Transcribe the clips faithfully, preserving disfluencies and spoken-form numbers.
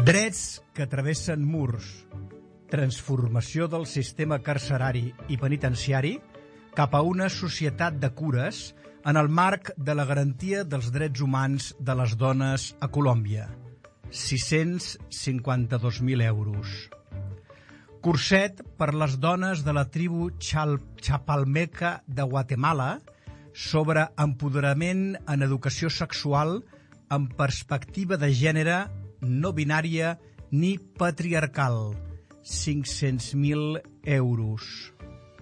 Drets que travessen murs, transformació del sistema carcerari i penitenciari cap a una societat de cures en el marc de la garantia dels drets humans de les dones a Colòmbia. sis-cents cinquanta-dos mil euros. Curset per les dones de la tribu Chapalmeca de Guatemala sobre empoderament en educació sexual amb perspectiva de gènere no binària ni patriarcal. cinc-cents mil euros.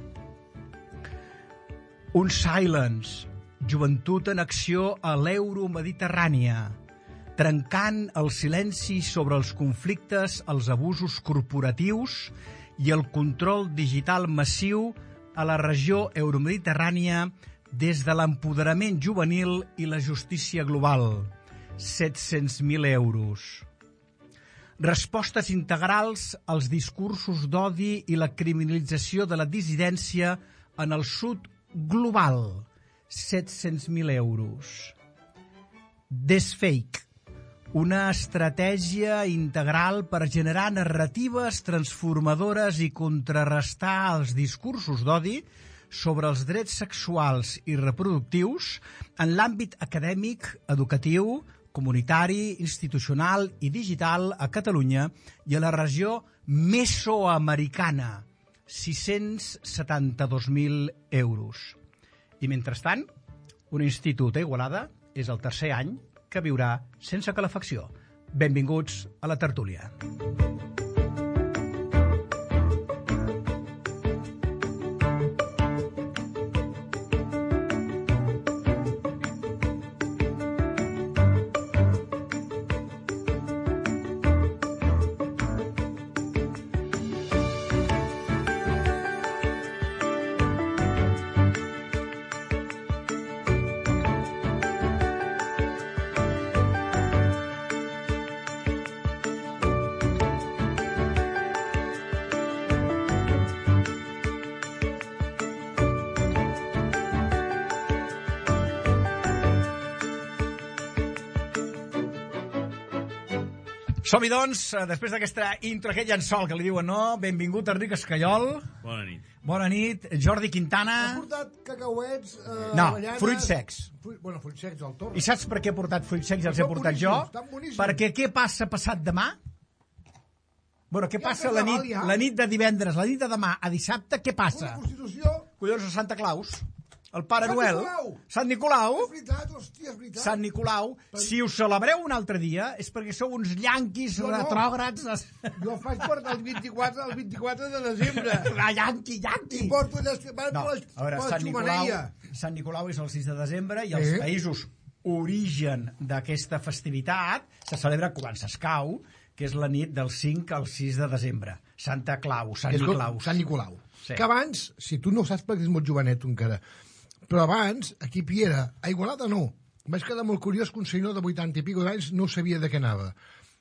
Un Silence, joventut en acció a l'Euromediterrània, trencant el silenci sobre els conflictes, els abusos corporatius i el control digital massiu a la regió euromediterrània des de l'empoderament juvenil i la justícia global. set-cents mil euros. Respostes integrals als discursos d'odi i la criminalització de la dissidència en el sud global. set-cents mil euros. Desfake, una estratègia integral per generar narratives transformadores i contrarrestar els discursos d'odi sobre els drets sexuals i reproductius en l'àmbit acadèmic, educatiu, comunitari, institucional i digital a Catalunya i a la regió mesoamericana. sis-cents setanta-dos mil euros. I mentrestant, un institut a Igualada és el tercer any que viurà sense calefacció. Benvinguts a la tertúlia. Som-hi, doncs, després d'aquesta intro, aquest llençol que li diuen, no? Benvingut, Enric Escaiol. Bona nit. Bona nit. Jordi Quintana. Has portat cacauets, eh, no, avellanes... fruits secs. Fruit, bueno, fruits secs al torn. I saps per què he portat fruits secs i els he portat jo? Perquè què passa passat demà? Bueno, què Ja passa que la Nadal, nit, ja. la nit de divendres, la nit de demà a dissabte, què Una passa? Constitució... Collons, a Santa Claus, el Pare Sant Noel, Nicolau. Sant Nicolau, És veritat, hòstia, és veritat. Sant Nicolau, si us celebreu un altre dia és perquè sou uns llanquis No, no. retrògrads. Jo el faig per el vint-i-quatre, el vint-i-quatre de desembre. La llanqui, llanqui. I porto les... Van No, per la, a veure, per la Sant Nicolau, xumeneia. Sant Nicolau és el sis de desembre i els Sí. països origen d'aquesta festivitat se celebra quan s'escau, que és la nit del cinc al sis de desembre. Santa Clau, Sant És com Nicolau. Sant Nicolau. Sí. Que abans, si tu no ho saps perquè ets molt jovenet tu encara, però abans, aquí a Piera, a Igualada no. Vaig quedar molt curiós que un senyor de vuitanta i pico d'anys no sabia de què anava.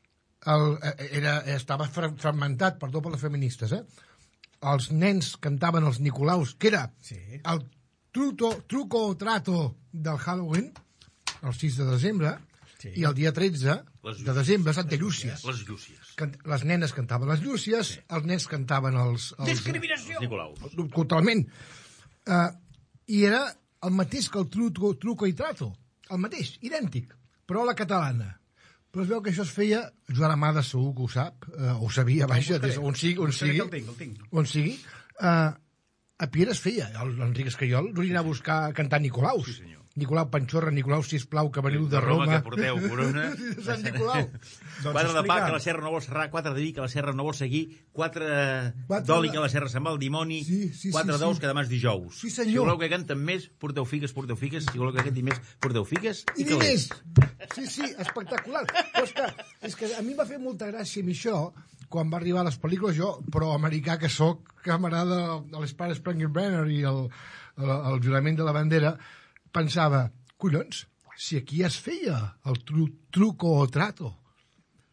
El, era, estava fra- fragmentat, perdó per les feministes, eh? Els nens cantaven els Nicolaus, que era Sí. el truto, truco o trato del Halloween, el sis de desembre, Sí. i el dia tretze Les de desembre, Santa Llúcia. Les llúcies. Can- Les nenes cantaven les Llúcies, sí. Els nens cantaven els... els Discriminació! Els Nicolaus. Totalment. Uh, I era el mateix que el truco, truco i trato. El mateix, idèntic, però a la catalana. Però es veu que això es feia, Joan Amades segur que ho sap, uh, ho sabia, vaja, des, on sigui, on sigui, El tinc, el tinc. on sigui. Uh, a Piera es feia, l'Enric Escaiol, no anirà a buscar a cantar Nicolaus. Sí, senyor. Nicolau Panxorra, Nicolau, sisplau, que veniu de Roma. Que porteu corona. Sant Nicolau. Doncs Quatre de pa, explica. que la serra no vol serrar. Quatre de vi, que la serra no vol seguir. Quatre, Quatre d'oli, de- que la serra se'n va al dimoni. Sí, sí, Quatre sí, d'ous, sí. que demà és dijous. Sí, senyor. Si voleu que canten més, porteu figues, porteu figues. Si voleu que cantin més, porteu figues I i calés. diners! Sí, sí, espectacular. Però és que, és que a mi em va fer molta gràcia amb això, quan va arribar a les pel·lícules, jo, però americà que sóc, camarada de l'Spar Springer Banner i el, el, el jurament de la bandera, pensava, collons, si aquí es feia el tru, truco o trato.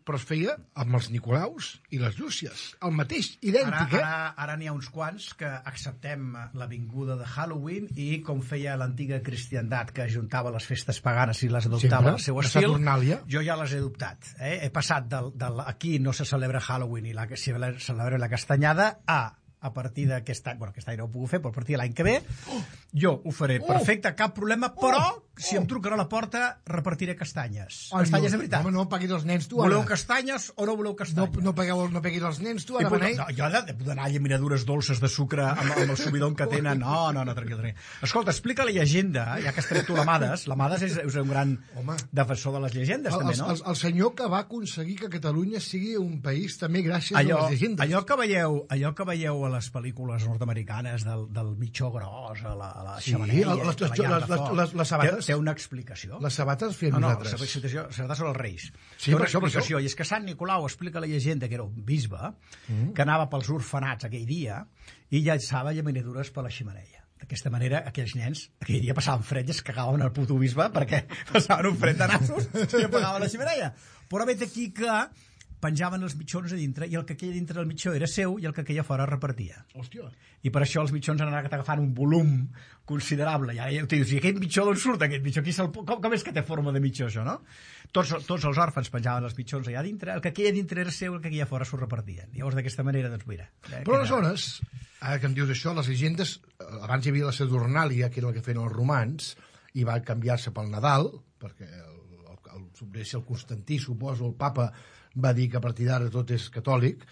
però es feia amb els Nicolaus i les Llúcies. El mateix, idèntic, ara, eh? Ara, ara n'hi ha uns quants que acceptem l'avinguda de Halloween i com feia l'antiga cristiandat que ajuntava les festes paganes i les adoptava al seu estil, Saturnàlia. Jo ja les he adoptat. Eh? He passat del, del aquí no se celebra Halloween i la, se celebra la castanyada a a partir d'aquest any, bueno, aquest any no ho puc fer, però a partir de l'any que ve, oh, jo ho faré oh, perfecte, cap problema, però oh, si em truquen a la porta, repartiré castanyes. Ai, castanyes de veritat. Home, no paguis els nens tu, ara. Voleu castanyes o no voleu castanyes? No, no, pegueu, no peguis els nens tu, ara. Puc, no, jo he d'anar a llaminadures dolces de sucre amb, amb el subidon que tenen. No, no, no, tranquil, tranquil. Escolta, explica la llegenda, ja que has tret tu l'Amades. L'Amades és, és un gran Home, defensor de les llegendes, el, també, no? El, el, el senyor que va aconseguir que Catalunya sigui un país també gràcies allò, a les llegendes. Allò que veieu, allò que veieu a les pel·lícules nord-americanes del, del mitjó gros, a la, a la sí, xemeneia, les, les, les, les, les, les sabates, té, té una explicació. Les sabates fem no, no, nosaltres. No, no, les sabates són els reis. Sí, té una per explicació, això, per això. I és que Sant Nicolau explica la llegenda que era un bisbe mm. que anava pels orfenats aquell dia i llançava llaminadures per la xemeneia. D'aquesta manera, aquells nens aquell dia passaven fred i es cagaven al puto bisbe perquè passaven un fred de nassos i apagaven la xemeneia. Però vet aquí que penjaven els mitjons a dintre i el que queia dintre del mitjó era seu i el que queia fora repartia. Hòstia. I per això els mitjons han anat agafant un volum considerable. I ara ja t'ho dius, i aquest mitjó d'on surt aquest mitjó? Qui com, com és que té forma de mitjó, això, no? Tots, tots els òrfans penjaven els mitjons allà dintre, el que queia dintre era seu, el que queia fora s'ho repartien. Llavors, d'aquesta manera, doncs mira. Eh, Però aleshores, ara que em dius això, les llegendes, abans hi havia la Saturnàlia, que era el que feien els romans, i va canviar-se pel Nadal, perquè el, el, el, el, el Constantí, suposo, el papa, va dir que a partir d'ara tot és catòlic.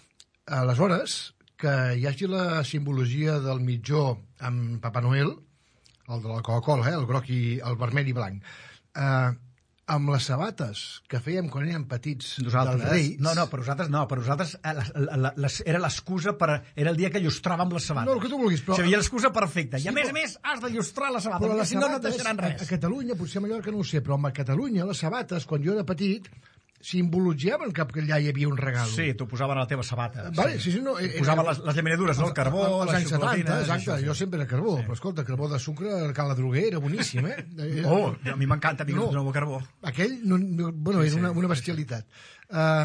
Aleshores, que hi hagi la simbologia del mitjó amb Papa Noel, el de la Coca-Cola, eh? El groc i el vermell i blanc, eh, amb les sabates que fèiem quan érem petits nosaltres, dels Reis... No, no, per nosaltres no, per nosaltres la, la, la, la, era l'excusa per... Era el dia que illustràvem les sabates. No, el que tu vulguis, però... O sigui, l'excusa perfecta. Sí, I a més però... a més has d'il·lustrar les sabates, però perquè les si no, no sabates, et deixaran res. A, a Catalunya, potser a Mallorca no ho sé, però a Catalunya les sabates, quan jo era petit, simbolitzaven que allà hi havia un regal. Sí, t'ho posaven a la teva sabata. Vale, sí, sí, no, era, posaven les, les llaminadures, no? El carbó, als les anys setanta, exacte, això, jo sempre era carbó, sí. Però escolta, carbó de sucre, el Cala Droguer, era boníssim, eh? Oh, a mi m'encanta, tinc no, un carbó. Aquell, no, no, bueno, sí, era una, sí, una bestialitat. Sí. Uh,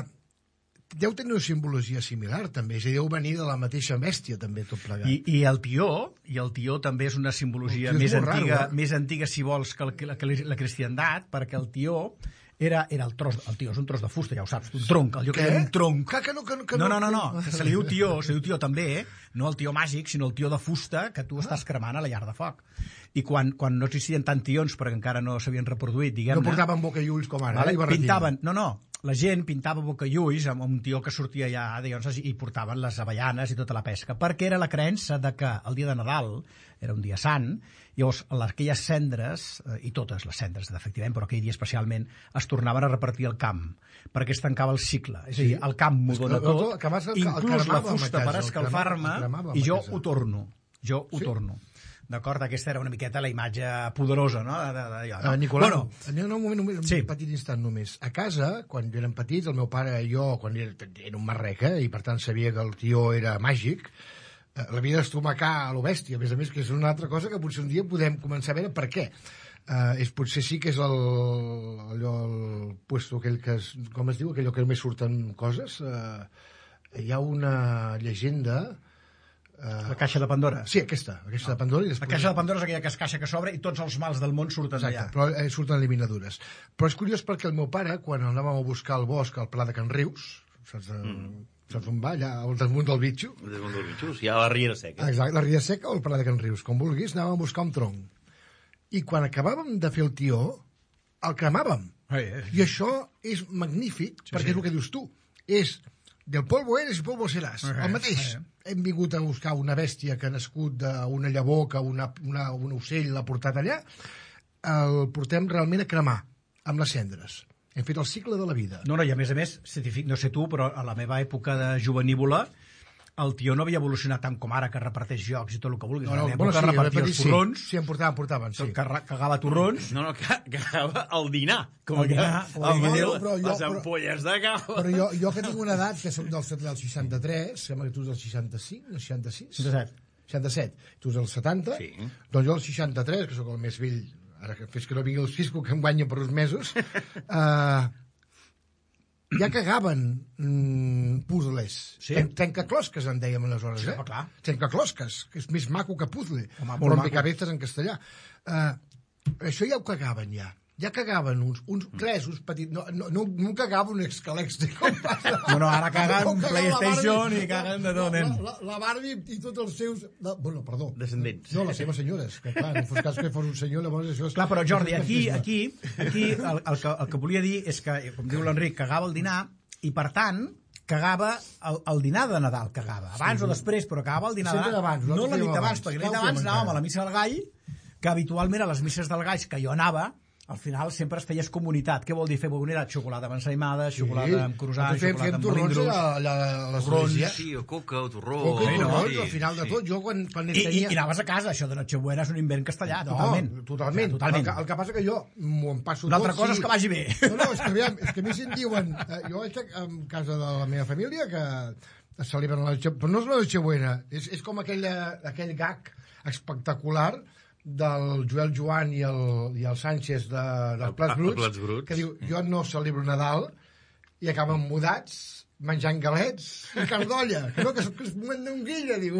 deu tenir una simbologia similar, també, és a dir, deu venir de la mateixa bèstia, també, tot plegat. I, i el tió, i el tió també és una simbologia més antiga, raro, eh? més antiga, si vols, que la, que la cristiandat, perquè el tió Era, era el tros, el tió és un tros de fusta, ja ho saps, un tronc, el lloc era un tronc. Que, que no, que no, que no, no, no, no, que se li diu tió, se li diu tió també, eh? No el tió màgic, sinó el tió de fusta que tu ah. estàs cremant a la llar de foc. I quan, quan no existien tant tions, perquè encara no s'havien reproduït, diguem-ne... No portaven boca i ulls com ara, vale? eh? Pintaven, no, no, la gent pintava boca i ulls amb un tió que sortia allà, doncs, i portaven les avellanes i tota la pesca, perquè era la creença de que el dia de Nadal era un dia sant, llavors aquelles cendres, i totes les cendres, efectivament, però aquell dia especialment, es tornaven a repartir al camp, perquè es tancava el cicle. És a dir, el camp m'ho dona tot, inclús la fusta per escalfar-me, i jo ho torno. Jo ho torno. D'acord? Aquesta era una miqueta la imatge poderosa, no? De, de, de, no? Uh, Nicolau, bueno, un moment, un, sí. un petit instant només. A casa, quan érem petits, el meu pare i jo, quan era, era un marreca, i per tant sabia que el tió era màgic, l'havia d'estomacar a lo bèstia, a més a més, que és una altra cosa que potser un dia podem començar a veure per què. Uh, és, potser sí que és el, allò, el puesto aquell que es, com es diu, aquell que només surten coses. Uh, hi ha una llegenda... Uh, la caixa de Pandora. Sí, aquesta, aquesta no. de Pandora. I després... La caixa de Pandora és aquella que es caixa que s'obre i tots els mals del món surten Exacte, allà. Però eh, surten eliminadures. Però és curiós perquè el meu pare, quan anàvem a buscar al bosc al Pla de Can Rius, saps, de, mm. saps on va, allà al desmunt del Bitxo? Al desmunt del Bitxo, sí, a la Riera Seca. Exacte, la Riera Seca o el Pla de Can Rius, com vulguis, anàvem a buscar un tronc. I quan acabàvem de fer el tió, el cremàvem. Ai, ai. I això és magnífic, sí, perquè sí. És el que dius tu. És... Del polvo eres i polvo seràs. Okay, el mateix. Okay. Hem vingut a buscar una bèstia que ha nascut d'una llavor que una, una, un ocell l'ha portat allà. El portem realment a cremar amb les cendres. Hem fet el cicle de la vida. No, no, i a més a més, no sé tu, però a la meva època de jovenívola el tió no havia evolucionat tant com ara, que reparteix jocs i tot el que vulguis. No, no, a bueno, sí, repartia els torrons. Sí, sí, en portaven, portaven, sí. Cagava torrons. No, no, cagava el dinar. Com el dinar. El dinar, no, però jo, les ampolles de cava. Però jo, jo que tinc una edat, que soc del, del seixanta-tres, sembla que tu ets del seixanta-cinc, no, seixanta-sis? seixanta-set. seixanta-set. Tu ets del setanta? Sí. Doncs jo del seixanta-tres, que sóc el més vell, ara que fes que no vingui el Cisco, que em guanya per uns mesos, uh, ja cagaven mm, puzzles. Sí. Tren trencaclosques, en dèiem aleshores, Sí, eh? clar. Trencaclosques, que és més maco que puzzle. Home, molt Rompecabezas en castellà. Uh, això ja ho cagaven, ja. Ja cagaven uns, uns tres, uns petits... No, no, no, no cagava un Excalex. Com passa? No, no, ara caguen No cagava PlayStation la Barbie, i caguen de tot, la, nen. la, la Barbie i tots els seus... La, bueno, perdó. Descendents. No, les seves senyores. Que clar, no fos cas que fos un senyor, llavors això és... Clar, però Jordi, és aquí, masclisme. aquí, aquí el, el, que, el que volia dir és que, com diu l'Enric, cagava el dinar i, per tant, cagava el, el dinar de Nadal, cagava. Abans sí, o després, però cagava el dinar de sempre Nadal. abans, No la nosaltres nit fèiem abans, abans. perquè la Clar, nit ho fèiem abans anàvem encara. a la missa del gall, que habitualment a les misses del gall que jo anava, al final sempre es feies comunitat. Què vol dir fer comunitat? Xocolata amb ensaïmada, xocolata amb croissant, Nosaltres fèiem- xocolata fèiem amb torrons melindros. allà a l'església. Torrons. Sí, o coca, o torró... Coca i Sí, no? torrons, Sí, al final de sí. tot. Jo quan, quan I, i, tenia... I anaves a casa, això de Nochebuena és un invent castellà, No, totalment. totalment. O sigui, totalment. El, que, el que passa que jo m'ho em passo Una altra tot, cosa sí. és que vagi bé. No, no, és que, aviam, és que a mi si em diuen... Eh, jo vaig a, a casa de la meva família que es celebren la Noche... Però no és la Nochebuena, és, és com aquell, aquell gag espectacular del Joel Joan i el, i el Sánchez de, dels Plats el Bruts, Plats Bruts. que diu, jo no celebro Nadal, i acaben mudats, menjant galets i cardolla, que no, que, que és mandonguilla, diu.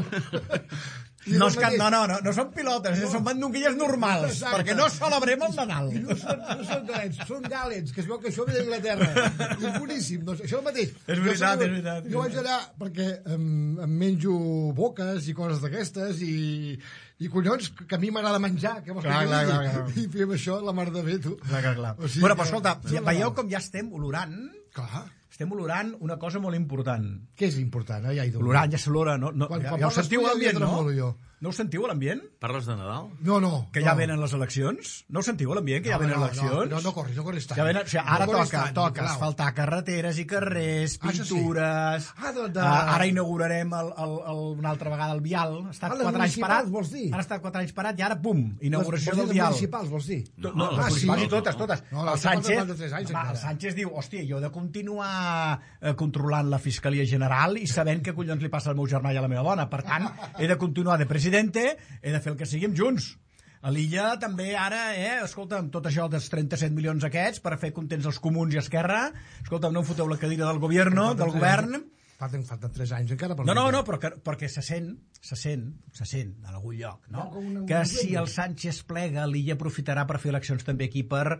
I No, el és que, mateix. no, no, no, no són pilotes, no. Són mandonguilles normals, Exacte. perquè no celebrem el Nadal. I no són, no són galets, són galets, que es veu que això ve d'Anglaterra. És boníssim. Doncs això és el mateix. És Jo veritat, sempre- és veritat. Jo vaig anar perquè em, em menjo boques i coses d'aquestes i, i collons, que a mi m'agrada menjar. Que vols Clar, que clar, digui? clar, clar. I fem això, la mar de bé, tu. Clar, clar, clar. O sigui bueno, que- però escolta, Sí, ja, veieu com ja estem olorant, Clar. estem olorant una cosa molt important. Què és important? Eh? Ja hi dono. Olorant, ja s'olora, no? no Quan- ja, quan ja ho parles sentiu tu, a ja l'ambient, li no? tremolo jo. No ho sentiu a l'ambient? Parles de Nadal? No, no. Que no. ja venen les eleccions? No ho sentiu a l'ambient, que ja No, venen no, eleccions? No, no, no corris, no corris tant. Ja venen, o sigui, ara No corris toca, tant, toca Nicolau. asfaltar carreteres i carrers, Ah, això sí. pintures... Ah, de- de- Ah, ara inaugurarem el, el, el, una altra vegada el vial. Ha estat Ah, les quatre anys municipals, parat. vols dir? Ara ha estat quatre anys parat i ara, pum, inauguració Les- vols dir del les vial. municipals, vols dir? To- No, No, les les municipals i municipals totes, no. totes. No, el les Sánchez, fa tres anys, home, encara. el Sánchez diu, hòstia, jo he de continuar eh, controlant la Fiscalia General i sabent què collons li passa al meu germà i a la meva dona. Per tant, he de continuar de presidente, he de fer el que siguem junts. A l'Illa també ara, eh, escolta'm, tot això dels trenta-set milions aquests per fer contents els comuns i Esquerra, escolta'm, no em foteu la cadira del govern, del govern... Falten, falten tres anys encara. Per No, no, dir-ho. no, però que, perquè se sent, se sent, se sent en algun lloc, no? No, com una- Que si el Sánchez plega, l'Illa aprofitarà per fer eleccions també aquí per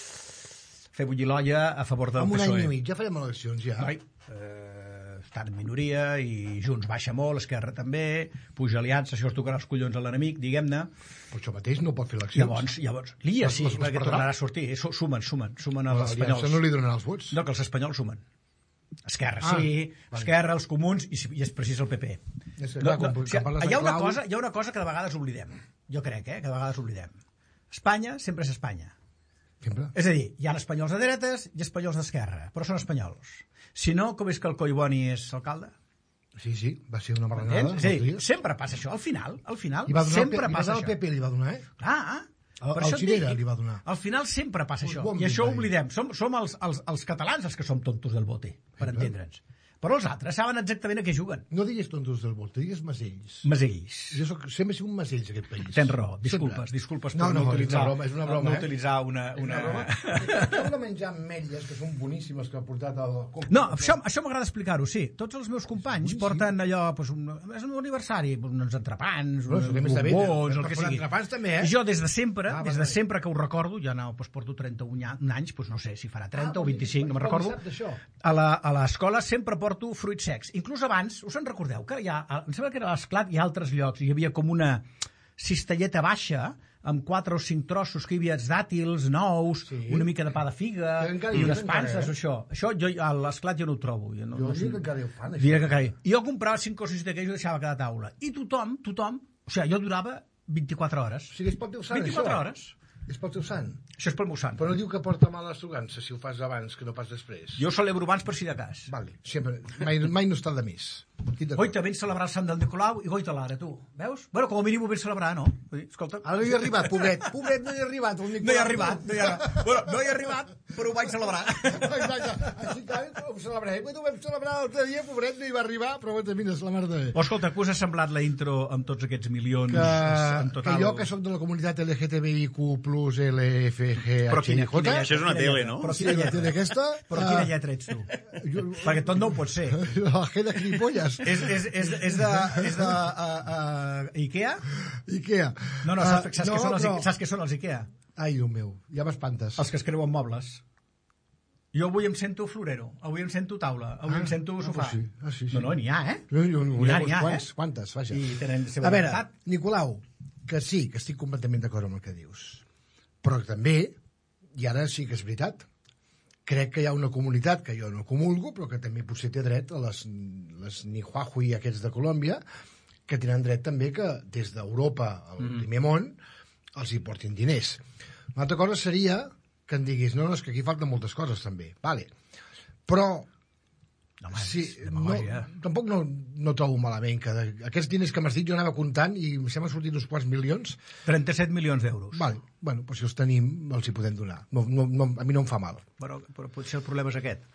fer bullir l'olla a favor del En un any PSOE. i mig, ja farem eleccions, ja. Noi, eh, estan en minoria i Junts baixa molt, Esquerra també, puja aliança, això es tocarà els collons a l'enemic, diguem-ne. Però això mateix no pot fer eleccions. Llavors, llavors, l'Illa Les- sí, les- les perquè perdrà. tornarà a sortir, Su- sumen, sumen, sumen els L'Aliança espanyols. no li donarà els vots. No, que els espanyols sumen. Esquerra, Ah, sí, vale. Esquerra, els comuns i, i és precís el P P. És que, No, clar, no, quan- o sigui, quan parles de hi, ha una clau- cosa, hi ha una cosa que de vegades oblidem. Jo crec, eh, que de vegades oblidem. Espanya sempre és Espanya. Sempre. És a dir, hi ha espanyols de dretes i espanyols d'esquerra, però són espanyols. Si no, com és que el Collboni és alcalde? Sí, sí, va ser una marranada. Entens? És a dir, molts dies. sempre passa això. Al final, al final, I va donar sempre el, P- i va passa donar això. el P P, li va donar, eh? Ah, El- per el això et Cirera dic, li va donar. Al final sempre passa Pues això. bon I això ho vell. oblidem. Som, som els, els, els catalans els que som tontos del bote, per entendre'ns. Però els altres saben exactament a què juguen. No diguis tontos del vot, digues masells. Maseguis. Jo soc, sempre he sigut masells, aquest país. Tens raó, disculpes, Sempre. disculpes No, per no, no, és utilitzar, una broma, és una broma, no eh? utilitzar una... És una una... broma. Heu de menjar ametlles, que són boníssimes, que ha portat el... No, això, això m'agrada explicar-ho, sí. Tots els meus companys boníssim. porten allò, doncs, un, és un aniversari, uns entrepans, Bueno, uns això també està bé, bombons, el per que posar sigui. entrepans també, eh? I jo des de sempre, Ah, des vale, de vale. sempre que ho recordo, ja no, doncs, porto trenta-un anys, doncs no sé si farà trenta Ah, o vint-i-cinc, no me'n com recordo. sap d'això? A la- a l'escola sempre porto fruits secs. Inclús abans, us en recordeu, que hi ha, em sembla que era a l'Esclat i a altres llocs, hi havia com una cistelleta baixa, amb quatre o cinc trossos que hi havia dàtils, nous, Sí. una mica de pa de figa, Que encara i hi unes és, encara, panses, eh? això. Això jo, a l'Esclat jo no ho trobo. Jo, no, Jo no diria sé. que encara ho fan, això. Diria que encara hi- I jo comprava cinc o sis d'aquells i ho deixava a cada taula. I tothom, tothom, o sigui, jo durava vint-i-quatre hores. O sigui, és pel teu sant, vint-i-quatre això. hores. És pel teu sant. Això és pel meu sant. Però no diu que porta mala assegurança si ho fas abans que no pas després. Jo celebro abans per si de cas. Vale, sempre. Mai, mai no està de més. Goita, vens celebrar el Sant del Nicolau i goita l'ara, tu. Veus? Bueno, com a mínim ho vens celebrar, no? Vull dir, escolta... Ara no hi ha arribat, pobret. Pobret, no hi ha arribat. El no hi ha arribat. No hi ha... Bueno, no hi ha arribat, però ho vaig celebrar. Exacte. Així que ho celebrem. Ho vam celebrar l'altre dia, pobret, no hi va arribar, però bueno, mira, és la mare de... Oh, escolta, què us ha semblat la intro amb tots aquests milions que, en total? Que jo, que soc de la comunitat L G T B I Q plus L F G H I J... Això és una tele, no? Però quina lletra? Tele aquesta? Però quina lletra ets tu? Jo... Perquè tot no ho pot ser. La G de gilipolles. És, és, és, és de, és de uh, uh, Ikea? Ikea. No, no, saps, saps, uh, no, què són els, però... saps què són els Ikea? Ai, Déu meu, ja m'espantes. Els que es creuen mobles. Jo avui em sento florero, avui em sento taula, avui ah, em sento sofà. Ah, sí. Ah, sí, sí. No, no, n'hi ha, eh? No, no, n'hi ha, n'hi ha, quants, eh? Quantes, vaja. I tenen a veure, Nicolau, que sí, que estic completament d'acord amb el que dius, però també, i ara sí que és veritat, crec que hi ha una comunitat que jo no comulgo, però que també potser té dret a les, les Nihuahui aquests de Colòmbia, que tenen dret també que des d'Europa al mm. primer món els hi portin diners. Una altra cosa seria que em diguis, no, no, és que aquí falten moltes coses també, vale. Però no, home, sí, no, tampoc no, no trobo malament que de, aquests diners que m'has dit jo anava comptant i em sembla sortir uns quants milions. trenta-set milions d'euros. Vale, bueno, doncs si els tenim els hi podem donar. No, no, no, a mi no em fa mal. Però, però potser el problema és aquest.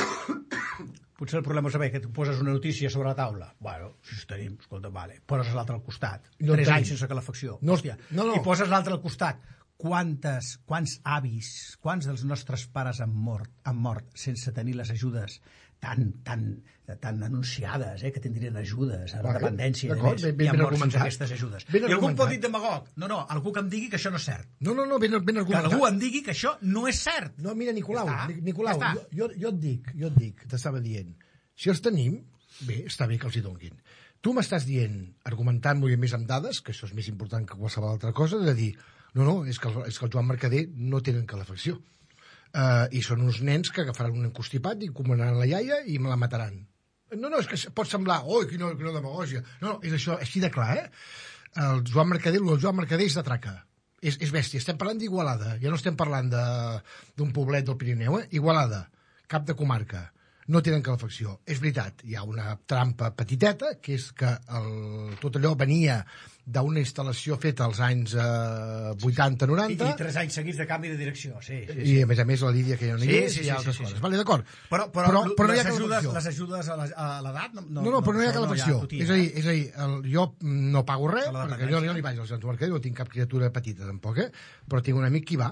Potser el problema és saber que tu poses una notícia sobre la taula. Bueno, si els tenim, escolta, vale. Poses l'altre al costat. No Tres tenim. anys sense calefacció. No, Hòstia. no, no. I poses l'altre al costat. Quantes, quants avis, quants dels nostres pares han mort, han mort sense tenir les ajudes tan, tan, tan anunciades, eh, que tindrien ajudes a la vale, dependència de més, ben, ben, i han ben mort sense aquestes ajudes. Ben I algú em pot dir argumentat. demagog. No, no, algú que em digui que això no és cert. No, no, no, ben, ben Que argumentat. algú em digui que això no és cert. No, mira, Nicolau, Ja està, Nicolau ja jo, jo, jo et dic, jo et dic, t'estava dient, si els tenim, bé, està bé que els hi donguin. Tu m'estàs dient, argumentant molt més amb dades, que això és més important que qualsevol altra cosa, de dir, no, no, és que el, és que el Joan Mercader no tenen calefacció. Uh, I són uns nens que agafaran un encostipat i comanaran la iaia i me la mataran. No, no, és que pot semblar, oi, quina, quina demagògia. No, no, és això, així de clar, eh? El Joan Mercader, el Joan Mercader és de traca. És, és bèstia. Estem parlant d'Igualada. Ja no estem parlant d'un poblet del Pirineu, eh? Igualada, cap de comarca. No tenen calefacció. És veritat, hi ha una trampa petiteta, que és que el, tot allò venia d'una instal·lació feta als anys eh, vuitanta noranta. I, I tres anys seguits de canvi de direcció, sí. sí, sí. I a més a més la Lídia que ja no hi sí, és sí, i sí, altres sí, sí, coses. sí. Vale, d'acord. Però, però, però, però no hi ha les, ajudes, calefacció. les ajudes a l'edat... No, no, no, però no hi ha calefacció. No hi ha és a dir, és a dir el, jo no pago res, perquè jo, jo no hi vaig al centre mercat, no tinc cap criatura petita tampoc, eh? Però tinc un amic que hi va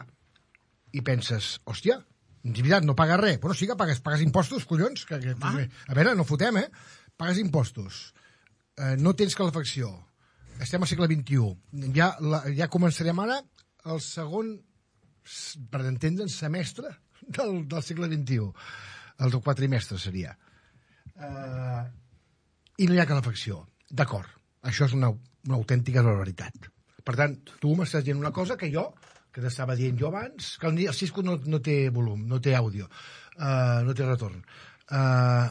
i penses, hòstia, en veritat, no paga res, però sí que pagues, pagues impostos, collons, que, que, ah. a veure, no fotem, eh? Pagues impostos, eh, no tens calefacció, estem al segle vint-i-u, ja, la, ja començarem ara el segon, per entendre'ns, semestre del, del segle vint-i-u, el del quatrimestre seria, eh, i no hi ha calefacció, d'acord, això és una, una autèntica barbaritat. Per tant, tu m'estàs dient una cosa que jo que t'estava dient jo abans, que el Cisco no, no té volum, no té àudio, uh, no té retorn. Uh,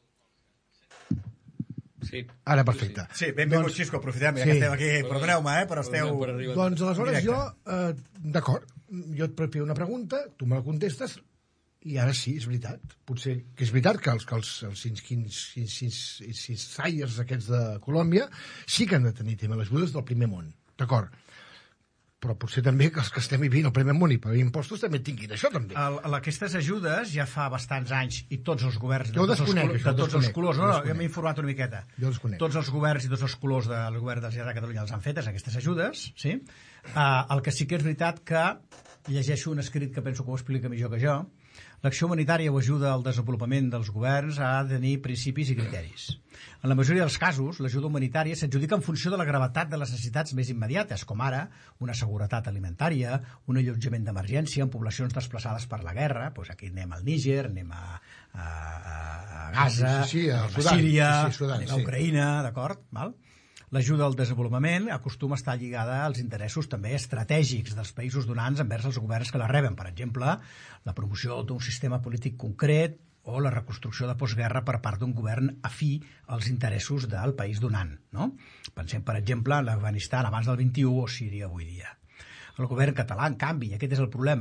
sí. Ara, perfecte. Sí, benvingut, doncs, Cisco, aprofitem, ja sí. que esteu aquí, perdoneu-me, eh, però esteu... Doncs aleshores jo, uh, d'acord, jo et preparo una pregunta, tu me la contestes, i ara sí, és veritat. Potser que és veritat que els, que els, els insiders aquests de Colòmbia sí que han de tenir tema les ajudes del primer món, d'acord? Però potser també que els que estem vivint al primer món i paguem impostos també tinguin això també. El, aquestes ajudes ja fa bastants anys i tots els governs de, jo tots, desconec, els, de tots els colors, no, no, ja m'he informat una miqueta. Jo desconec. Tots els governs i tots els colors del govern de la Generalitat de Catalunya els han fetes, aquestes ajudes, sí? Uh, el que sí que és veritat que llegeixo un escrit que penso que ho explica millor que jo. L'acció humanitària o ajuda al desenvolupament dels governs ha de tenir principis i criteris. En la majoria dels casos, l'ajuda humanitària s'adjudica en funció de la gravetat de les necessitats més immediates, com ara una seguretat alimentària, un allotjament d'emergència en poblacions desplaçades per la guerra, doncs aquí anem al Níger, anem a, a, a Gaza, sí, sí, sí, a, a Síria, sí, Sudan, anem a Ucraïna, sí. D'acord? Val? L'ajuda al desenvolupament acostuma a estar lligada als interessos també estratègics dels països donants envers els governs que la reben. Per exemple, la promoció d'un sistema polític concret o la reconstrucció de postguerra per part d'un govern afí als interessos del país donant. No? Pensem, per exemple, en l'Afganistan abans del vint-i-u o Síria avui dia. El govern català, en canvi, i aquest és el problema,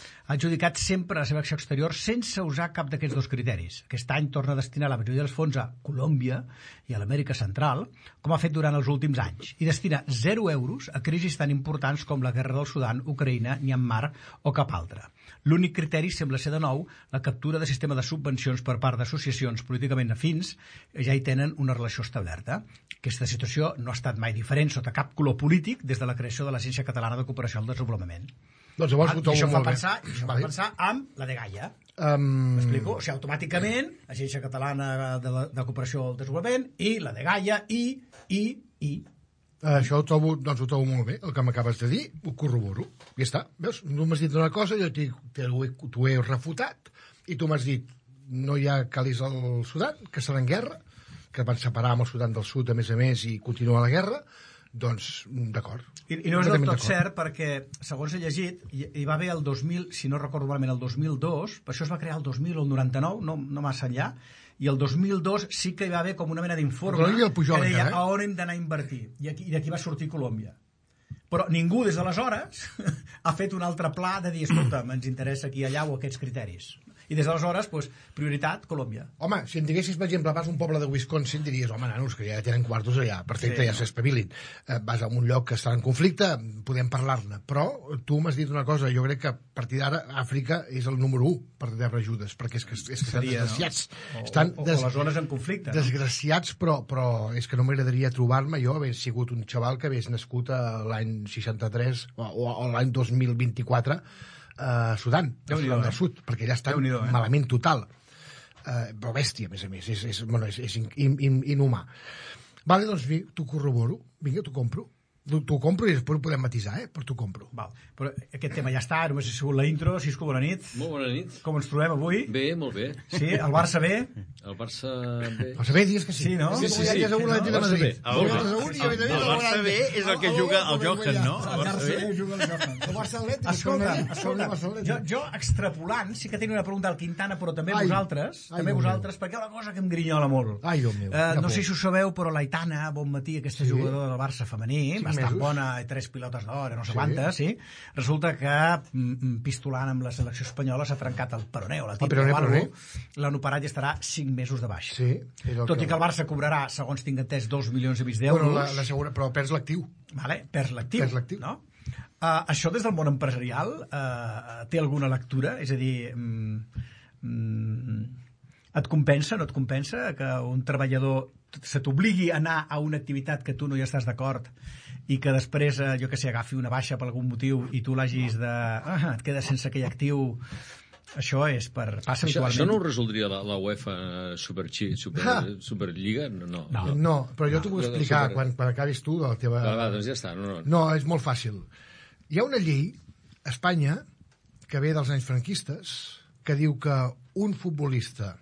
ha adjudicat sempre la seva acció exterior sense usar cap d'aquests dos criteris. Aquest any torna a destinar la majoria dels fons a Colòmbia i a l'Amèrica Central, com ha fet durant els últims anys, i destina zero euros a crisis tan importants com la guerra del Sudan, Ucraïna, Myanmar o cap altra. L'únic criteri sembla ser de nou la captura de sistema de subvencions per part d'associacions políticament afins que ja hi tenen una relació establerta. Aquesta situació no ha estat mai diferent sota cap color polític des de la creació de l'Agència Catalana de Cooperació al Desenvolupament. Doncs llavors Ah, ho trobo I això fa molt bé. pensar, i això fa Vale. pensar amb la de Gaia. Um, M'explico? O sigui, automàticament, Agència Catalana de, la, de Cooperació al Desenvolupament i la de Gaia i, i, i... Això ho trobo, doncs ho trobo molt bé, el que m'acabes de dir, ho corroboro. Ja està, veus? Tu m'has dit una cosa, jo t'ho he, t'ho he refutat, i tu m'has dit, no hi ha calis al Sudan, que estan en guerra, que van separar amb el Sudan del Sud, a més a més, i continua la guerra, doncs, d'acord. I, I no és del Completament tot d'acord. cert, perquè, segons he llegit, hi, hi va haver el dos mil, si no recordo malament, el dos mil dos, per això es va crear el dos mil o el noranta-nou, no, no massa enllà, i el dos mil dos sí que hi va haver com una mena d'informe Però hi havia el Pujol que deia encara, eh? a on hem d'anar a invertir. I aquí- i d'aquí va sortir Colòmbia. Però ningú des d'aleshores ha fet un altre pla de dir, escolta, ens interessa aquí, allà o aquests criteris. I des d'aleshores, doncs, prioritat, Colòmbia. Home, si em diguessis, per exemple, vas a un poble de Wisconsin, diries, home, nanos, que ja tenen quartos allà, perfecte, Sí, ja no? s'espavilin. Eh, vas a un lloc que està en conflicte, podem parlar-ne. Però tu m'has dit una cosa, jo crec que a partir d'ara Àfrica és el número u per rebre ajudes, perquè és que, és que estan Seria, no? desgraciats. O, Estan o, o des... les zones en conflicte. No? desgraciats, però, però és que no m'agradaria trobar-me jo haver sigut un xaval que hagués nascut a l'any seixanta-tres o, o, o l'any dos mil vint-i-quatre a Sudan, a Déu-n'hi-do, Sudan del eh? Sud, perquè allà estan Déu-n'hi-do, eh? malament total. Uh, però bèstia, a més a més, és, és, bueno, és, és in, in, in, inhumà. Vale, doncs vi, t'ho corroboro, vinga, t'ho compro. T'ho t'ho compro i després ho podem matisar, eh? Però t'ho compro. Val. Però aquest tema ja està, només ha sigut la intro. Cisco, bona nit. Molt bona nit. Com ens trobem avui? Bé, molt bé. Sí, el Barça bé? El Barça bé. El saber dius que sí. Sí, no? Sí, Sí, sí, sí. sí. No? El De Barça Madrid. bé. El Barça un i a més a més El Barça Barça B és el que juga el Johan, no? El Barça B. juga el Johan. El Barça Atlètic. Escolta, el escolta, Barça Atlètic. jo, jo extrapolant, sí que tenia una pregunta al Quintana, però també Ai. vosaltres, Ai, també Déu vosaltres, perquè hi ha una cosa que em grinyola molt. Ai, Déu meu. Eh, quina no por. sé si ho sabeu, però l'Aitana, bon matí, aquesta Sí. jugadora del Barça femení, Cinc bastant mesos. bona, i tres pilotes d'or, no sé Sí. quantes, sí? Resulta que, mm, pistolant amb la selecció espanyola, s'ha trencat el peroné o la tíbia peroné, o alguna peroné. cosa. L'han operat i estarà cinc mesos de baixa. Sí, és el Tot i que el Barça cobrarà, segons tinc entès, dos milions i mig d'euros. Bueno, la, la segura, però perds l'actiu. Vale? Perds l'actiu. Perds l'actiu. No? Uh, això des del món empresarial uh, té alguna lectura? És a dir, mm, mm, et compensa, no et compensa que un treballador se t'obligui a anar a una activitat que tu no hi estàs d'acord i que després, eh, jo que sé, agafi una baixa per algun motiu i tu l'hagis de... Ah, et quedes sense aquell actiu... Això és per... Passa Això, habitualment. això no ho resoldria la, la UEFA Super, Super, Ah. Superliga? No, no. No. No, però jo t'ho vull No, no, explicar super- quan, quan acabis tu de la teva... Va, va, doncs ja està. No, no. No, és molt fàcil. Hi ha una llei a Espanya que ve dels anys franquistes que diu que un futbolista,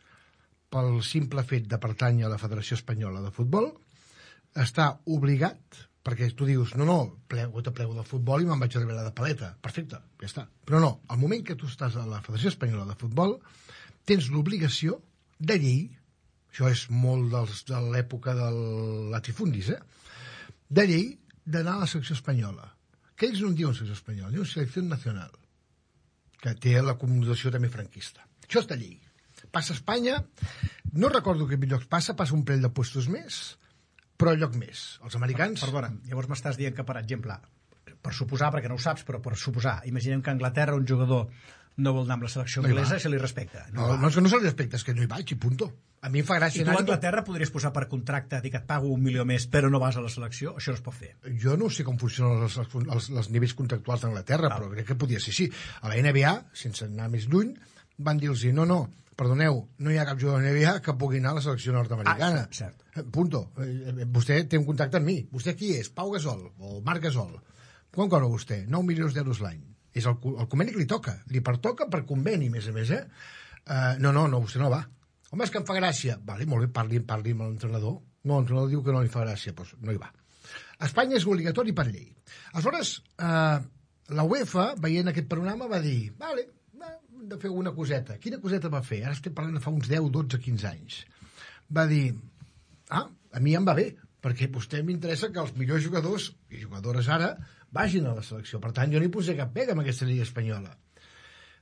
pel simple fet de pertànyer a la Federació Espanyola de Futbol, està obligat, perquè tu dius, no, no, plego, te plego del futbol i me'n vaig a rebre de paleta. Perfecte, ja està. Però no, al moment que tu estàs a la Federació Espanyola de Futbol, tens l'obligació de llei, això és molt dels, de l'època del latifundis, eh? de llei d'anar a la selecció espanyola. Que ells no en diuen selecció espanyola, diuen selecció nacional, que té la connotació també franquista. Això és de llei. Passa a Espanya, no recordo que llocs passa, passa un parell de puestos més, però lloc més. Els americans... Perdona, llavors m'estàs dient que, per exemple, per suposar, perquè no ho saps, però per suposar, imaginem que a Anglaterra un jugador no vol anar amb la selecció No hi anglesa va. i se li respecta. No, va. no és que no se li respecta, és que no hi vaig i punto. A mi em fa I gràcia tu a anar... Anglaterra podries posar per contracte dir que et pago un milió més però no vas a la selecció? Això no es pot fer. Jo no sé com funcionen els, els, els nivells contractuals d'Anglaterra, però crec que podia ser sí. A la N B A, sense anar més lluny, van dir-los, no, no, perdoneu, no hi ha cap jugador de N B A que pugui anar a la selecció nord-americana. Ah, cert. Eh, Punto. Eh, Vostè té un contacte amb mi. Vostè qui és? Pau Gasol o Marc Gasol. Quan cobra vostè? nou milions d'euros l'any. És el, el conveni que li toca. Li pertoca per conveni, a més a més, eh? Uh, no, no, no, vostè no va. Home, és que em fa gràcia. Vale, molt bé, parli, parli amb l'entrenador. No, l'entrenador diu que no li fa gràcia, doncs no hi va. A Espanya és obligatori per llei. Aleshores, eh, la UEFA, veient aquest panorama, va dir, vale, hem de fer una coseta. Quina coseta va fer? Ara estem parlant de fa uns deu, dotze, quinze anys. Va dir, ah, a mi em va bé, perquè a vostè m'interessa que els millors jugadors, i jugadores ara, vagin a la selecció. Per tant, jo no hi posé cap pega amb aquesta llei espanyola.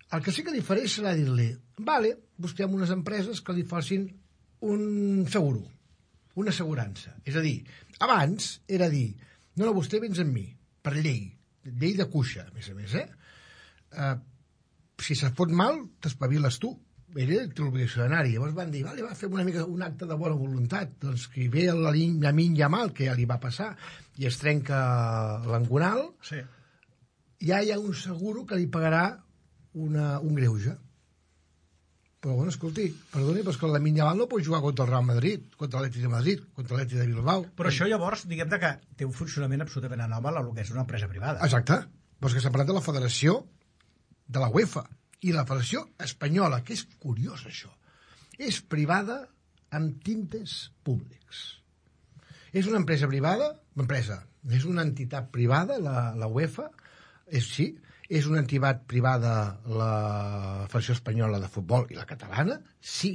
El que sí que li faré serà dir-li, vale, busquem unes empreses que li facin un seguro, una assegurança. És a dir, abans era dir, no, no, vostè vens amb mi, per llei, llei de cuixa, a més a més, eh? Uh, si se't fot mal, t'espaviles tu. Ella té l'obligació d'anar-hi. Llavors van dir, vale, va fer una mica un acte de bona voluntat. Doncs que ve la Lamine Yamal, que ja li va passar, i es trenca l'angonal, Sí. ja hi ha un seguro que li pagarà una, un greuge. Però, bueno, escolti, perdoni, però és que la Lamine Yamal no pot jugar contra el Real Madrid, contra l'Atlètic de Madrid, contra l'Atlètic de Bilbao. Però això llavors, diguem que té un funcionament absolutament anòmal a el que és una empresa privada. Exacte. Però és que s'ha parlat de la federació de la UEFA i la federació espanyola, que és curiós això, és privada amb tintes públics. És una empresa privada, empresa, és una entitat privada, la, la UEFA, és, sí, és una entitat privada la Federació Espanyola de Futbol i la catalana, sí,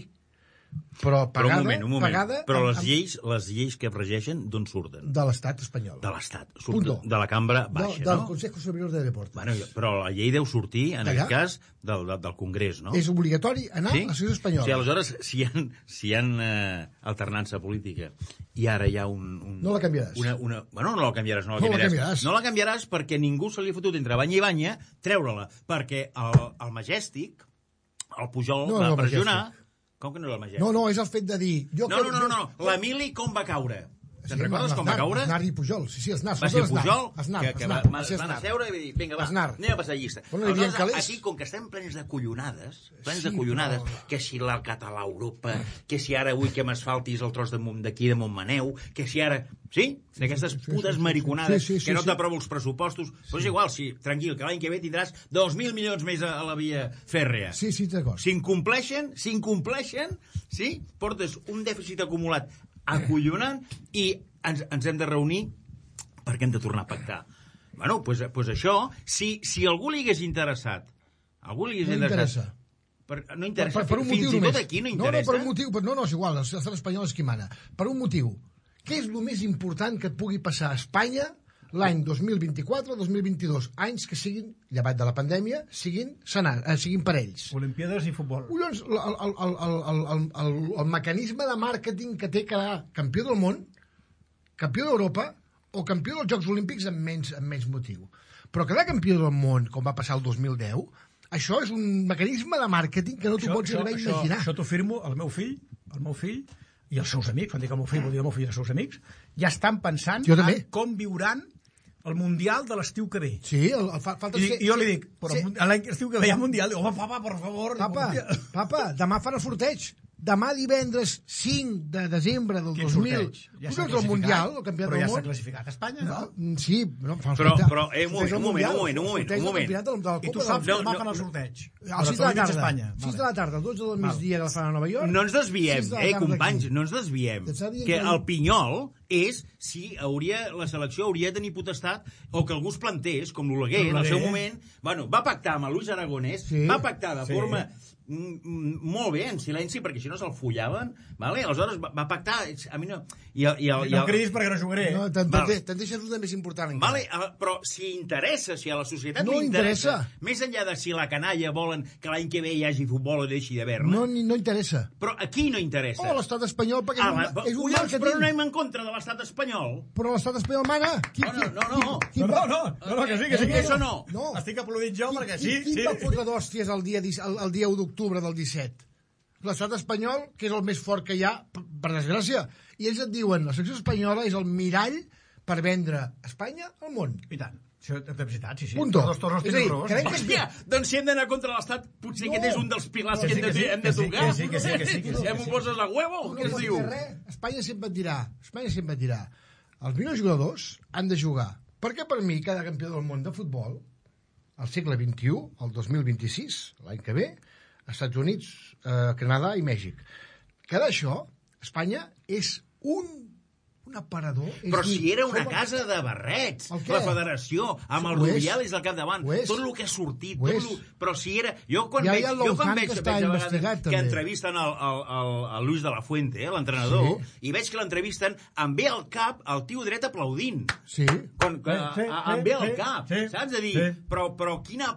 però pagada... Però un moment, un moment. Pagada Però amb, les amb, lleis, les lleis que regeixen, d'on surten? de l'estat espanyol. De l'Estat. Punto. De la cambra baixa, de, del no? Consejo Superior de Deportes. Bueno, però la llei deu sortir, en D'allà? aquest cas, del, del, del Congrés, no? És obligatori anar Sí? a la Societat Espanyola. O sigui, aleshores, si hi ha, si hi ha eh, alternança política i ara hi ha un... un No la canviaràs. Una, una, bueno, no la canviaràs, no la No la canviaràs. canviaràs. No la canviaràs perquè ningú se li ha fotut entre banya i banya treure-la, perquè el, el Majestic, el Pujol, No, va no, pressionar... Majestic. Com que no era el Majestic? No, no, és el fet de dir... Jo No, no, no, no, jo... no. L'Emili com va caure? Te'n Sí, recordes com va Aznar, caure? Aznar i Pujol, sí, sí, Aznar. Va ser Pujol, Aznar, que, que Aznar, va, va ser van a Aznar. seure i dir, vinga, va, Aznar. anem a passar llista. Bueno, hi havia Aleshores, calés. aquí, com que estem plens de collonades, plens Sí, de collonades, però- que si la català Europa, que si ara vull que m'asfaltis el tros de Mont- d'aquí de Montmaneu, que si ara... Sí? D'aquestes sí, sí, putes sí, sí. mariconades Sí, sí, sí, que no sí. t'aprovo els pressupostos. Però és igual, sí, tranquil, que l'any que ve tindràs dos mil milions més a, a la via fèrrea. Sí, sí, d'acord. S'incompleixen, s'incompleixen, sí? Portes un dèficit acumulat acollonant i ens, ens hem de reunir perquè hem de tornar a pactar. Bueno, doncs pues, pues això, si, si algú li hagués interessat, algú li hagués No interessat... interessa. Per, no interessa, per, per un fins motiu i tot només. aquí no No, interessa. no, per un motiu, però no, no, és igual, l'estat espanyol és qui mana. Per un motiu. Què és el més important que et pugui passar a Espanya l'any dos mil vint-i-quatre o dos mil vint-i-dos? Anys que siguin, llevat de la pandèmia, siguin, senar, eh, siguin parells. Olimpiades i futbol. Collons, el, el, el, el, el, el, el, el mecanisme de màrqueting que té quedar campió del món, campió d'Europa o campió dels Jocs Olímpics amb menys, amb menys motiu. Però quedar campió del món, com va passar el dos mil deu, això és un mecanisme de màrqueting que no t'ho pots arribar a imaginar. Això, això t'ho firmo, el meu fill, el meu fill i els seus amics, quan dic el meu fill, vol dir el meu fill i els seus amics, ja estan pensant Jo també. en com viuran el Mundial de l'estiu que ve. Sí, el, el, fa, falta I, ser... I jo li dic, però Sí. sí. l'any que estiu que ve hi ha Mundial. Diu, home, papa, per favor. Papa, papa, demà fan el sorteig. Demà divendres cinc de desembre del Quin dos mil. sorteig? Ja Tu s'ha veus el classificat? Mundial, el campionat Però ja del s'ha món? classificat a Espanya, no? No, sí, no, fa el Però- sorteig. però, eh, un moment, Sorteig del un moment, Mundial, un moment, un moment, sorteig del un moment. campionat de la I tu Copa saps del- que demà no, fan el no. sorteig. A sis de la tarda. Espanya. sis de la tarda, dotze del migdia que la fan a Nova York. No ens desviem, sis de la eh, tarda companys, aquí. no ens desviem. T'està dient Que que- el pinyol és si hauria, la selecció hauria de tenir potestat o que algú es plantés, com l'Oleguer, en el seu L'Oleguer. moment, bueno, va pactar amb el Luis Aragonès, Sí. va pactar de Sí. forma mm, mm, molt bé, en silenci, perquè si no se'l follaven, vale? Aleshores va, va pactar, a mi no... I, el- i, el, i No el, cridis perquè no jugaré. No, te'n Val. te'n- te'n deixes una més important encara. Vale, eh, però si interessa, si a la societat No li interessa, interessa. més enllà de si la canalla volen que l'any que ve hi hagi futbol o deixi d'haver-ne, No, ni- no interessa. però aquí no interessa. Oh, l'estat espanyol, perquè Ah, és la, un, és un collons, però no màrqueting. anem en contra de l'estat espanyol. Però l'estat espanyol mana. Qui, No, no, qui- no, no. qui- No, qui no, va- no, no, no, que sí, que sí. No, Que això no. No. Estic aplaudint jo perquè Qui, sí, qui sí. va fotre d'hòsties el dia, dis- el, el dia u d'octubre del disset? L'estat espanyol, que és el més fort que hi ha, per, per desgràcia. I ells et diuen, la secció espanyola és el mirall per vendre Espanya al món. I tant. Això és de veritat, sí, sí. Punto. Dos toros És a dir, tinc crec que- Hòstia, doncs si hem d'anar contra l'estat, potser No. aquest és un dels pilars Que que, sí, hem de, que sí, hem de que sí, tocar. que sí, que sí, que sí, que sí, Ja que m'ho sí. poses a huevo? No Què es pots diu? fer res. Espanya sempre et dirà, Espanya sempre et dirà, els millors jugadors han de jugar. Perquè per mi, cada campió del món de futbol, al segle vint-i-u, el dos mil vint-i-sis, l'any que ve, als Estats Units, eh, Canadà i Mèxic. Cada això, Espanya és un, un aparador. És Però dir, si era una som- casa de barrets, El què? la federació, amb el Ho és. Rubiales al capdavant, Ho és. tot el que ha sortit, Ho tot és. lo... però si era... Jo quan Ja hi veig, ha el jo quan Lohan veig, que veig està a vegades investigat, que també. entrevisten el, el, el, el Luis de la Fuente, eh, l'entrenador, Sí. i veig que l'entrevisten, em ve al cap el tio dret aplaudint. Sí. Quan, que, Sí, sí, a, a, em ve al sí, cap, sí, saps? De dir, sí. però, però quina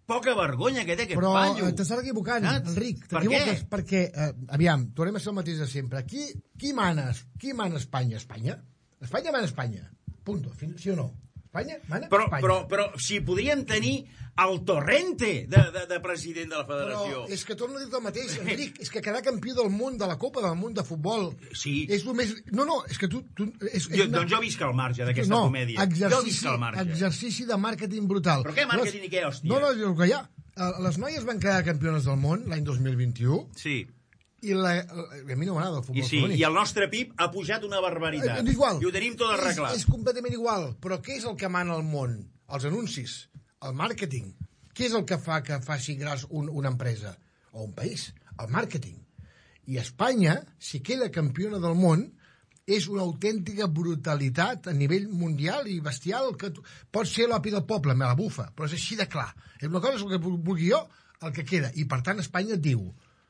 poca vergonya que té aquest Però paio. eh, t'estàs equivocant, Saps? Enric. Per T'equivoques què? perquè, eh, aviam, tornem a ser el mateix de sempre. Qui, qui mana? Qui mana a Espanya? Espanya? Espanya mana a Espanya. Punto. Sí o no? Espanya mana Però, Espanya. però, però si podríem tenir el Torrente de, de, de president de la federació. Però és que torno a dir el mateix, Enric, és que quedar campió del món, de la Copa del món de futbol, Sí. és el més... No, no, és que tu... tu és, és Jo, una... Doncs jo visc al marge d'aquesta no, comèdia. Jo exercici, visc al marge. exercici de màrqueting brutal. Però què màrqueting i què, hòstia? No, no, és el que hi ha. Eh, Les noies van quedar campiones del món l'any dos mil vint-i-u Sí. i la, a mi no m'agrada el futbol I sí, femení. i el nostre P I B ha pujat una barbaritat. Eh, és igual. I ho tenim tot és, arreglat. és completament igual. Però què és el que mana al món? Els anuncis, el màrqueting. Què és el que fa que faci gras un, una empresa o un país? El màrqueting. I Espanya, si queda campiona del món, és una autèntica brutalitat a nivell mundial i bestial que tu... pot ser l'opi del poble, me la bufa, però és així de clar. Una cosa és el que vulgui jo, el que queda. I per tant Espanya diu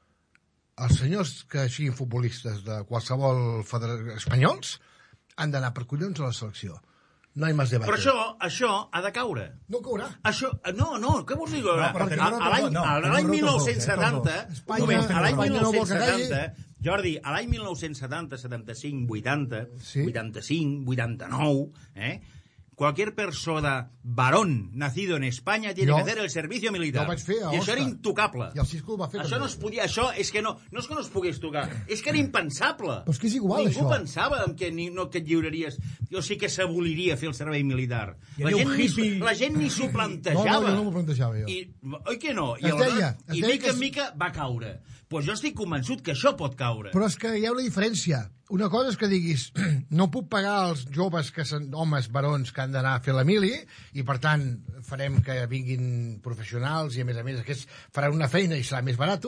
els senyors que siguin futbolistes de qualsevol federació espanyols han d'anar per collons a la selecció. No hi més debat. Però això, això ha de caure. No caurà. Això, no, no, què vols dir? No, però tenim a raó l'any tots dos, no, a tenim l'any raó mil tots nou-cents dos, setanta, eh, tots dos. Espanya- moment, a l'any Espanya no vol que dinou setanta, Jordi, a l'any mil nou-cents setanta, setanta-cinc, vuitanta, Sí. vuitanta-cinc, vuitanta-nou, eh? Cualquier persona varón nacido en España tiene Jo- que hacer el servicio militar. jo ho vaig fer a I això era Osca. intocable. I el Cisco ho va fer Això també. no es podia, això és que no, no és que no es pogués tocar, és que era impensable. Però és que és igual, Ningú això. pensava en que, ni, no, que et lliuraries, o sigui que s'aboliria fer el servei militar. Hi La havia gent, un ni, hippie- la gent ni s'ho plantejava. No, no, jo no m'ho plantejava, jo. I, oi que no? I, Es aleshores- deia, es i deia mica que en es- mica va caure. Doncs pues jo estic convençut que això pot caure. Però és que hi ha una diferència. Una cosa és que diguis no puc pagar als joves, que són homes, barons, que han d'anar a fer la mili, i per tant farem que vinguin professionals i a més a més aquests faran una feina i serà més barat.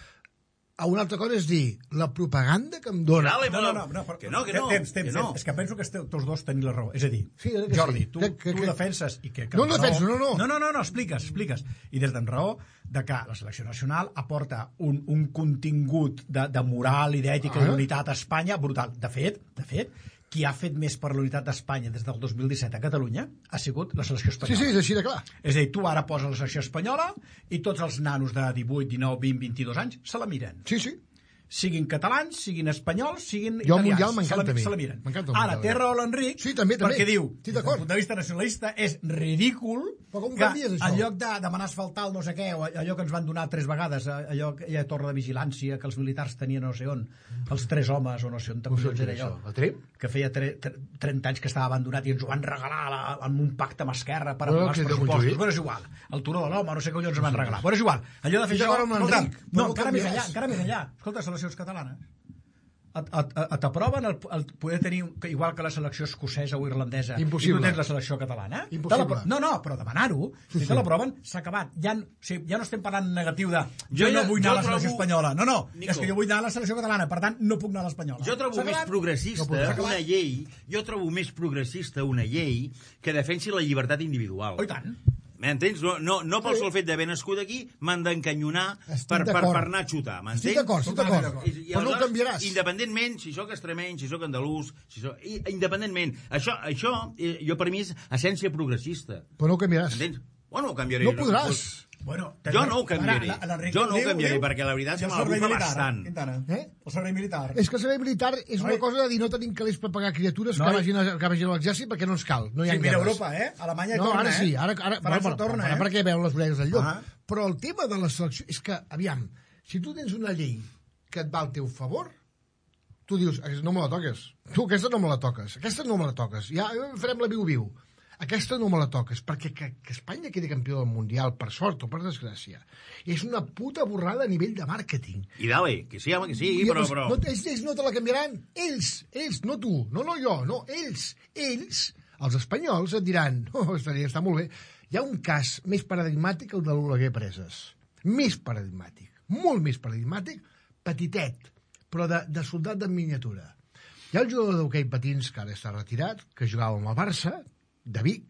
A una altra cosa és dir, la propaganda que em dona... Dale, No, no, no, no, però- que no, que no. Temps, temps, que no. temps. És que penso que esteu tots dos tenint la raó. És a dir, Sí, crec que Jordi, sí. tu, Crec que- tu que- defenses i que... que No, amb no raó- defenso, no, no. No, no, no, no, expliques, expliques. I des d'en raó de que la selecció nacional aporta un, un contingut de, de moral i d'ètica Ah. i d'unitat a Espanya brutal. De fet, de fet, qui ha fet més per la unitat d'Espanya des del dos mil disset a Catalunya ha sigut la selecció Sí, espanyola. sí, és així de clar. És a dir, tu ara poses la selecció espanyola i tots els nanos de divuit, dinou, vint, vint-i-dos anys se la miren. Sí, sí. Siguin catalans, siguin espanyols, siguin Jo el italians. Mundial m'encanta se la, a mi. se la miren. M'encanta el Ara, Mundial. té raó l'Enric, Sí, també, també. perquè diu, Estic des d'acord. del punt de vista nacionalista, és ridícul Però com que canvies això? en lloc de demanar asfaltar el no sé què, o allò que ens van donar tres vegades, allò que hi ha torre de vigilància que els militars tenien no sé on, els tres homes o no sé on, Com collons s'ho era diu, allò, això? La Trem? que feia tre, tre, trenta anys que estava abandonat i ens ho van regalar la, amb un pacte amb Esquerra per Bueno, aprovar els que de pressupostos. Montjuïc. Bueno, és igual. El turó de l'home, no sé què collons ens van regalar. Bueno, és igual. Allò de fer Estic això... d'acord amb escolta'm, l'Enric, però no, no encara més canvia enllà, res. encara més enllà. Escolta, seleccions catalanes. Et, et, et t'aproven el, el poder tenir, que igual que la selecció escocesa o irlandesa, Impossible. i tu tens la selecció catalana. Impossible. Te la, no, no, però demanar-ho, si te l'aproven, s'ha acabat. Ja, o sigui, ja no estem parlant negatiu de jo, Jo ja- no vull anar jo a la selecció trobo- espanyola. No, no, Nico. és que jo vull anar a la selecció catalana, per tant, no puc anar a l'espanyola. Jo trobo S'ha més acabat? progressista No puc, s'ha acabat. una llei, jo trobo més progressista una llei que defensi la llibertat individual. Oh, i tant. M'entens? No, no, no pel sol fet d'haver nascut aquí m'han d'encanyonar Estic per, per, d'acord. per anar a xutar, m'entens? Estic d'acord, estic d'acord. I- i Però no ho aleshores, canviaràs. Independentment, si sóc extremeny, si sóc andalús, si sóc... i- independentment. Això, això eh, jo per mi és essència progressista. Però no ho canviaràs. Entens? Bueno, ho canviaré. No podràs. Bueno, Jo no ho canviaré. Ara, l'Enric Jo no ho diu, canviaré, diu, perquè la veritat si és el que me la servei bufa militar, bastant. Quintana, Eh? El servei militar. És que el servei militar és una Noi. cosa de dir no tenim calés per pagar criatures Noi. que vagin, a, que vagin a l'exèrcit perquè no ens cal. No hi ha Sí, mira guerres. Europa, eh? Alemanya hi No, torna, ara sí, eh? ara, ara, França bueno, torna, ara eh? perquè veuen les orelles del llop. Ah. Però el tema de la selecció és que, aviam, si tu tens una llei que et va al teu favor, tu dius, no me la toques. Tu aquesta no me la toques. Aquesta no me la toques. Ja farem la viu-viu. Aquesta no me la toques, perquè que, que Espanya quedi campió del Mundial, per sort o per desgràcia, és una puta borrada a nivell de màrqueting. I dale, que sí, home, que sí, I, però... doncs, però... No, ells, ells no te la canviaran. Ells, ells, no tu. No, no jo, no, ells. Ells, els espanyols, et diran, oh, està, està molt bé. Hi ha un cas més paradigmàtic, el de l'Oleguer Preses. Més paradigmàtic, molt més paradigmàtic, petitet, però de, de soldat de miniatura. Hi ha el jugador d'hoquei patins, que ara està retirat, que jugava amb el Barça, de Vic,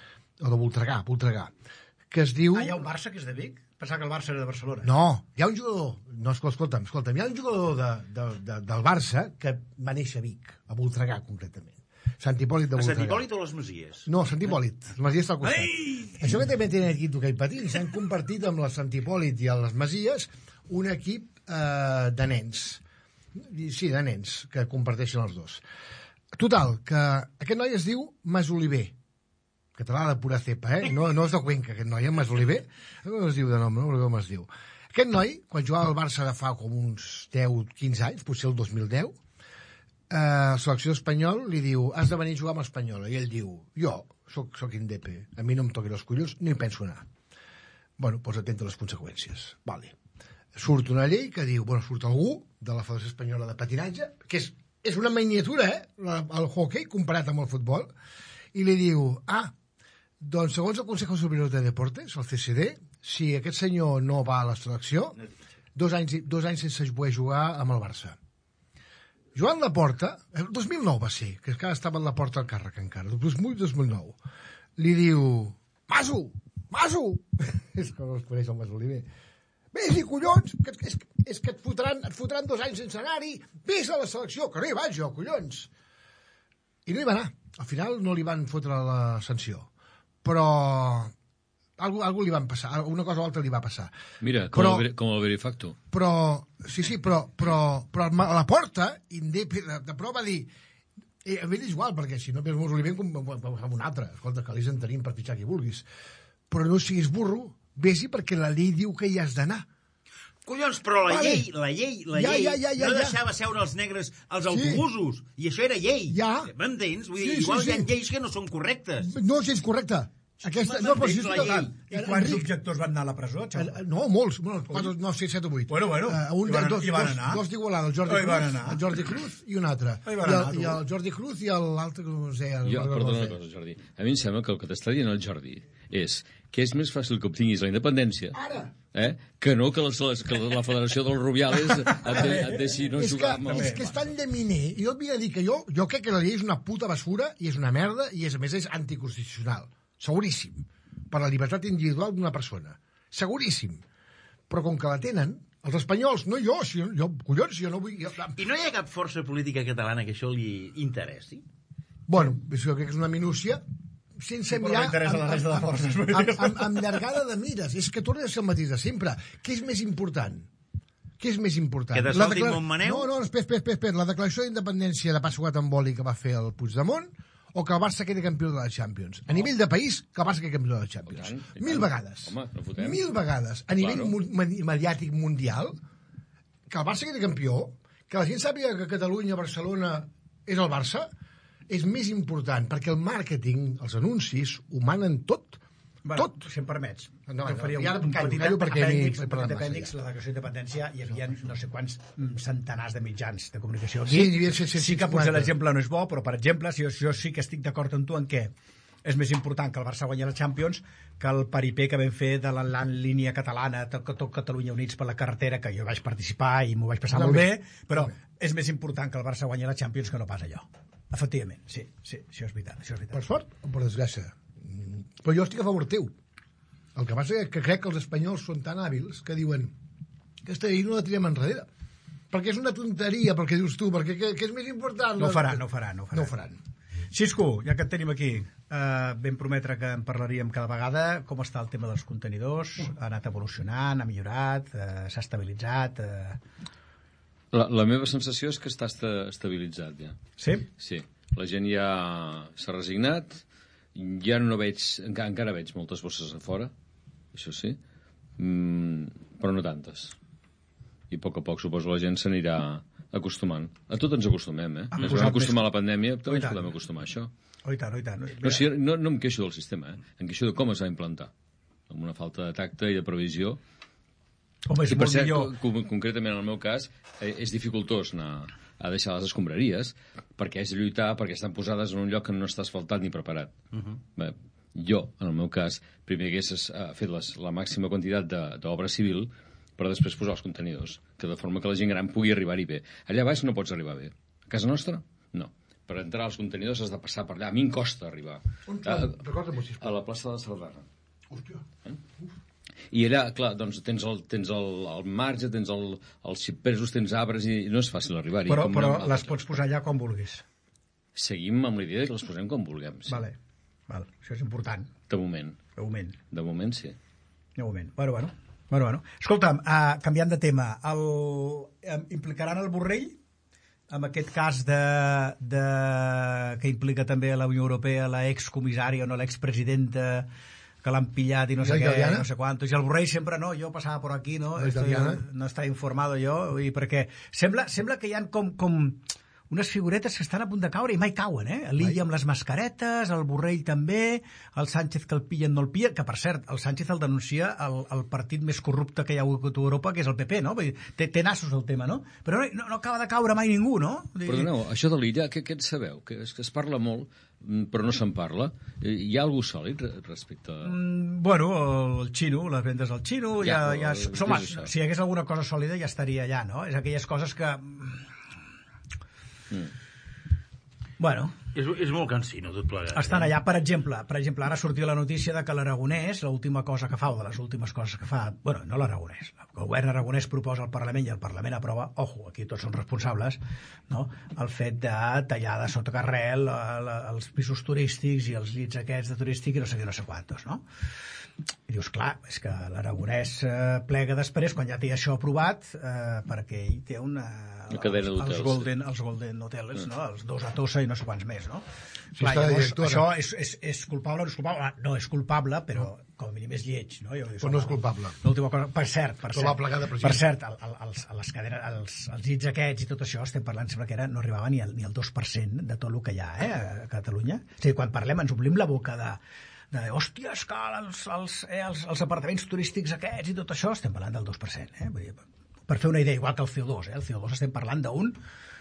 o de Voltregà, Voltregà, que es diu... Ah, hi ha un Barça que és de Vic? Pensava que el Barça era de Barcelona. No, hi ha un jugador... No, escolta'm, escolta'm, hi ha un jugador de, de, de, del Barça que va néixer a Vic, a Voltregà, concretament. Sant Hipòlit de A Voltregà. Sant Hipòlit o les Masies? No, Sant Hipòlit. Les Masies està al costat. Ei! Això que també tenen aquí tocar i patir, s'han compartit amb la Sant Hipòlit i a les Masies un equip eh, de nens. Sí, de nens, que comparteixen els dos. Total, que aquest noi es diu Mas Oliver. Català de pura cepa, eh? No, no és de Cuenca, aquest noi, eh? Mas Oliver. No es diu de nom, no? Com es diu. Aquest noi, quan jugava al Barça de fa com uns deu quinze anys, potser el dos mil deu, eh, la selecció espanyol li diu has de venir a jugar amb l'Espanyola. I ell diu, jo soc, soc indepe, a mi no em toquin els collons, ni penso anar. Bueno, doncs atenta a les conseqüències. Vale. Surt una llei que diu, bueno, surt algú de la Federació Espanyola de Patinatge, que és, és una miniatura, eh? El hockey comparat amb el futbol, i li diu, ah, doncs segons el Consejo Superior de Deportes, el C C D, si aquest senyor no va a la selecció, dos anys, dos anys sense poder jugar amb el Barça. Joan Laporta, el dos mil nou va ser, que encara estava en la porta al càrrec encara, dos mil nou, li diu, Maso, Maso, és que no es coneix el Mas Oliver, vés-hi, collons, que, és, és que et fotran, et fotran dos anys sense anar-hi, vés a la selecció, que no hi vaig jo, collons. I no hi va anar, al final no li van fotre la sanció, però algú, algú li van passar, una cosa o altra li va passar. Mira, com, però, el, com el verifacto. Però, sí, sí, però, però, però a la porta, Indep, de, de prova va dir, eh, a mi és igual, perquè si no, doncs Oliver amb un altre, escolta, que en tenim per fitxar qui vulguis, però no siguis burro, vés-hi perquè la llei diu que hi has d'anar. Collons, però la Vale. llei, la llei, la Ja, llei ja, ja, ja, no ja. deixava seure els negres als Sí. autobusos, i això era llei. Ja. M'entens? Vull dir, Sí, sí, igual hi ha sí. lleis que no són correctes. No, si és correcte. Aquesta, M'entens no, però si és la total. llei? I quants objectors van anar a la presó, Xau? No, molts, bueno, quatre, no, sí, set o vuit. Bueno, bueno, Uh, un, hi van- dos, hi van dos, anar. dos d'Igualada, el Jordi Oh, hi van Cruz, anar. el Jordi Cruz i un altre. Oh, hi I van anar, el, tu. I el Jordi Cruz i l'altre, que no sé... El, Jo, el, perdona no una sé. cosa, Jordi. A mi em sembla que el que t'està dient el Jordi és que és més fàcil que obtinguis la independència Ara. eh, que no que, les, les, que la Federació del Rubiales et, de, et deixi no és, que, jugar amb el... és que és tan de miner. I jo et vinc a dir que jo, jo crec que la llei és una puta basura i és una merda i, és, a més, és anticonstitucional. Seguríssim. Per la llibertat individual d'una persona. Seguríssim. Però com que la tenen, els espanyols, no jo, si jo, jo collons, jo no vull... Jo, I no hi ha cap força política catalana que això li interessi? bueno, jo crec que és una minúcia sense Sí, però mirar no interessa la resta de forces, vull dir. amb, amb, amb llargada de mires. És que torna a ser el mateix de sempre. Què és més important? Què és més important? Que te La saltin declara- Montmaneu? No, no, espera, espera, espera, espera. La declaració d'independència de Passuat amb boli que va fer el Puigdemont o que el Barça quedi campió de la Champions? A nivell de país, que el Barça quedi campió de la Champions. I tant, i Mil tant. vegades. Home, no fotem. Mil vegades. A nivell Claro. mu- mediàtic mundial, que el Barça quedi campió, que la gent sàpiga que Catalunya, Barcelona és el Barça, és més important, perquè el màrqueting, els anuncis, ho manen tot. Bueno, tot. si em permets, No, jo no, faria i ara un, un callo, petit callo perquè apèndix, m'he un parlat petit massa apèndix, ja. la declaració d'independència, hi havia no sé quants mm, centenars de mitjans de comunicació Sí, aquí. hi havia set cents Sí que potser cinquanta. l'exemple no és bo, però, per exemple, si jo, jo sí que estic d'acord amb tu en què és més important que el Barça guanyi la Champions que el peripé que vam fer de la, la línia catalana, tot, tot Catalunya Units per la carretera, que jo vaig participar i m'ho vaig passar molt bé, però és més important que el Barça guanyi la Champions que no pas allò. Efectivament, sí, sí, això és veritat. Això és veritat. Per sort o per desgràcia? Mm, Però jo estic a favor teu. El que passa és que crec que els espanyols són tan hàbils que diuen aquesta llei no la tirem enrere. Perquè és una tonteria, perquè dius tu, perquè què, què és més important? No ho faran, no ho faran. No ho faran. No ho faran. Xisco, ja que et tenim aquí, eh, vam prometre que en parlaríem cada vegada. Com està el tema dels contenidors? Ha anat evolucionant, ha millorat, eh, s'ha estabilitzat? Eh... La, la meva sensació és que està esta- estabilitzat, ja. Sí? Sí, la gent ja s'ha resignat, ja no veig, encara, encara veig moltes bosses a fora, això sí, mm, però no tantes. I a poc a poc, suposo, la gent s'anirà acostumant. A tot ens acostumem, eh? Han Ens posat vam acostumar més- a la pandèmia, Oh, també i ens tant. podem acostumar a això. Oh, i tant, oh, i tant. No, si, no, no em queixo del sistema, eh? Em queixo de com es va implantar. Amb una falta de tacte i de previsió. Home, és I per molt cert, millor. co- concretament en el meu cas, eh, és dificultós anar a deixar les escombraries, perquè és lluitar, perquè estan posades en un lloc que no està asfaltat ni preparat. Uh -huh. Bé, jo, en el meu cas, primer hagués eh, fet les, la màxima quantitat de- d'obra civil, però després posar els contenidors, que de forma que la gent gran pugui arribar-hi bé. Allà baix no pots arribar bé. A casa nostra, no. Per entrar als contenidors has de passar per allà. A mi em costa arribar. On A, Recorda-m'ho, sisplau. a la plaça de la Sardana. Hòstia. I allà, clar, doncs tens el, tens el, el marge, tens el, els xipresos, tens arbres i no és fàcil arribar-hi. Però, com però una- les pots posar allà com vulguis. seguim amb l'idea que les posem com vulguem. Sí. Vale. Vale. Això és important. De moment. De moment. De moment, sí. De moment. Bueno, bueno. bueno, bueno. Escolta'm, uh, canviant de tema, el, um, implicaran el Borrell en aquest cas de, de, que implica també la Unió Europea, la excomissària o no, l'expresidenta que l'han pillat i no sé què, no sé quantos. I el Borrell sempre, no, jo passava per aquí, no, Estoy, no estava informado jo, i perquè sembla, sembla que hi ha com, com unes figuretes que estan a punt de caure i mai cauen, eh? L'Illa amb les mascaretes, el Borrell també, el Sánchez que el pillen no el pillen, que per cert, el Sánchez el denuncia el, el partit més corrupte que hi ha hagut a Europa, que és el P P, no? Vull dir, té, té nassos el tema, no? Però no, no acaba de caure mai ningú, no? Perdoneu, això de l'Illa, què, què en sabeu? Que es, que es parla molt, però no se'n parla. Hi ha algú sòlid respecte a... Mm, bueno, el xino, les vendes al xino, ja, ja, ja som, si hi hagués alguna cosa sòlida ja estaria allà, no? És aquelles coses que... Mm. Bueno, és, és molt cansino tot plegat. Estan allà, per exemple, per exemple, ara sortia la notícia de que l'Aragonès, l'última cosa que fa, o de les últimes coses que fa, bueno, no l'Aragonès, el govern aragonès proposa al Parlament i el Parlament aprova, ojo, aquí tots són responsables, no? El fet de tallar de sota carrel els pisos turístics i els llits aquests de turístic i no sé què, no sé quantos, no? I dius, clar, és que l'Aragonès eh, plega després, quan ja té això aprovat, eh, perquè ell té una... Una cadena d'hotels. Els Golden, els Golden Hotels, no? Els dos a Tossa i no sé quants més, no? Sí, clar, llavors, això és, és, és culpable o no és culpable? No és culpable, però com a mínim és lleig, no? Jo, però no és culpable. L'última cosa... Per cert, per cert, per per cert el, el, els, les cadenes, els, els llits aquests i tot això, estem parlant, sembla que era, no arribava ni al, ni al dos per cent de tot el que hi ha, eh, a Catalunya. O sigui, quan parlem ens omplim la boca de... de, hòstia, és que els, els, eh, els, els apartaments turístics aquests i tot això, estem parlant del dos per cent, eh? Vull dir, per fer una idea, igual que el C O dos, eh? El C O dos estem parlant d'un...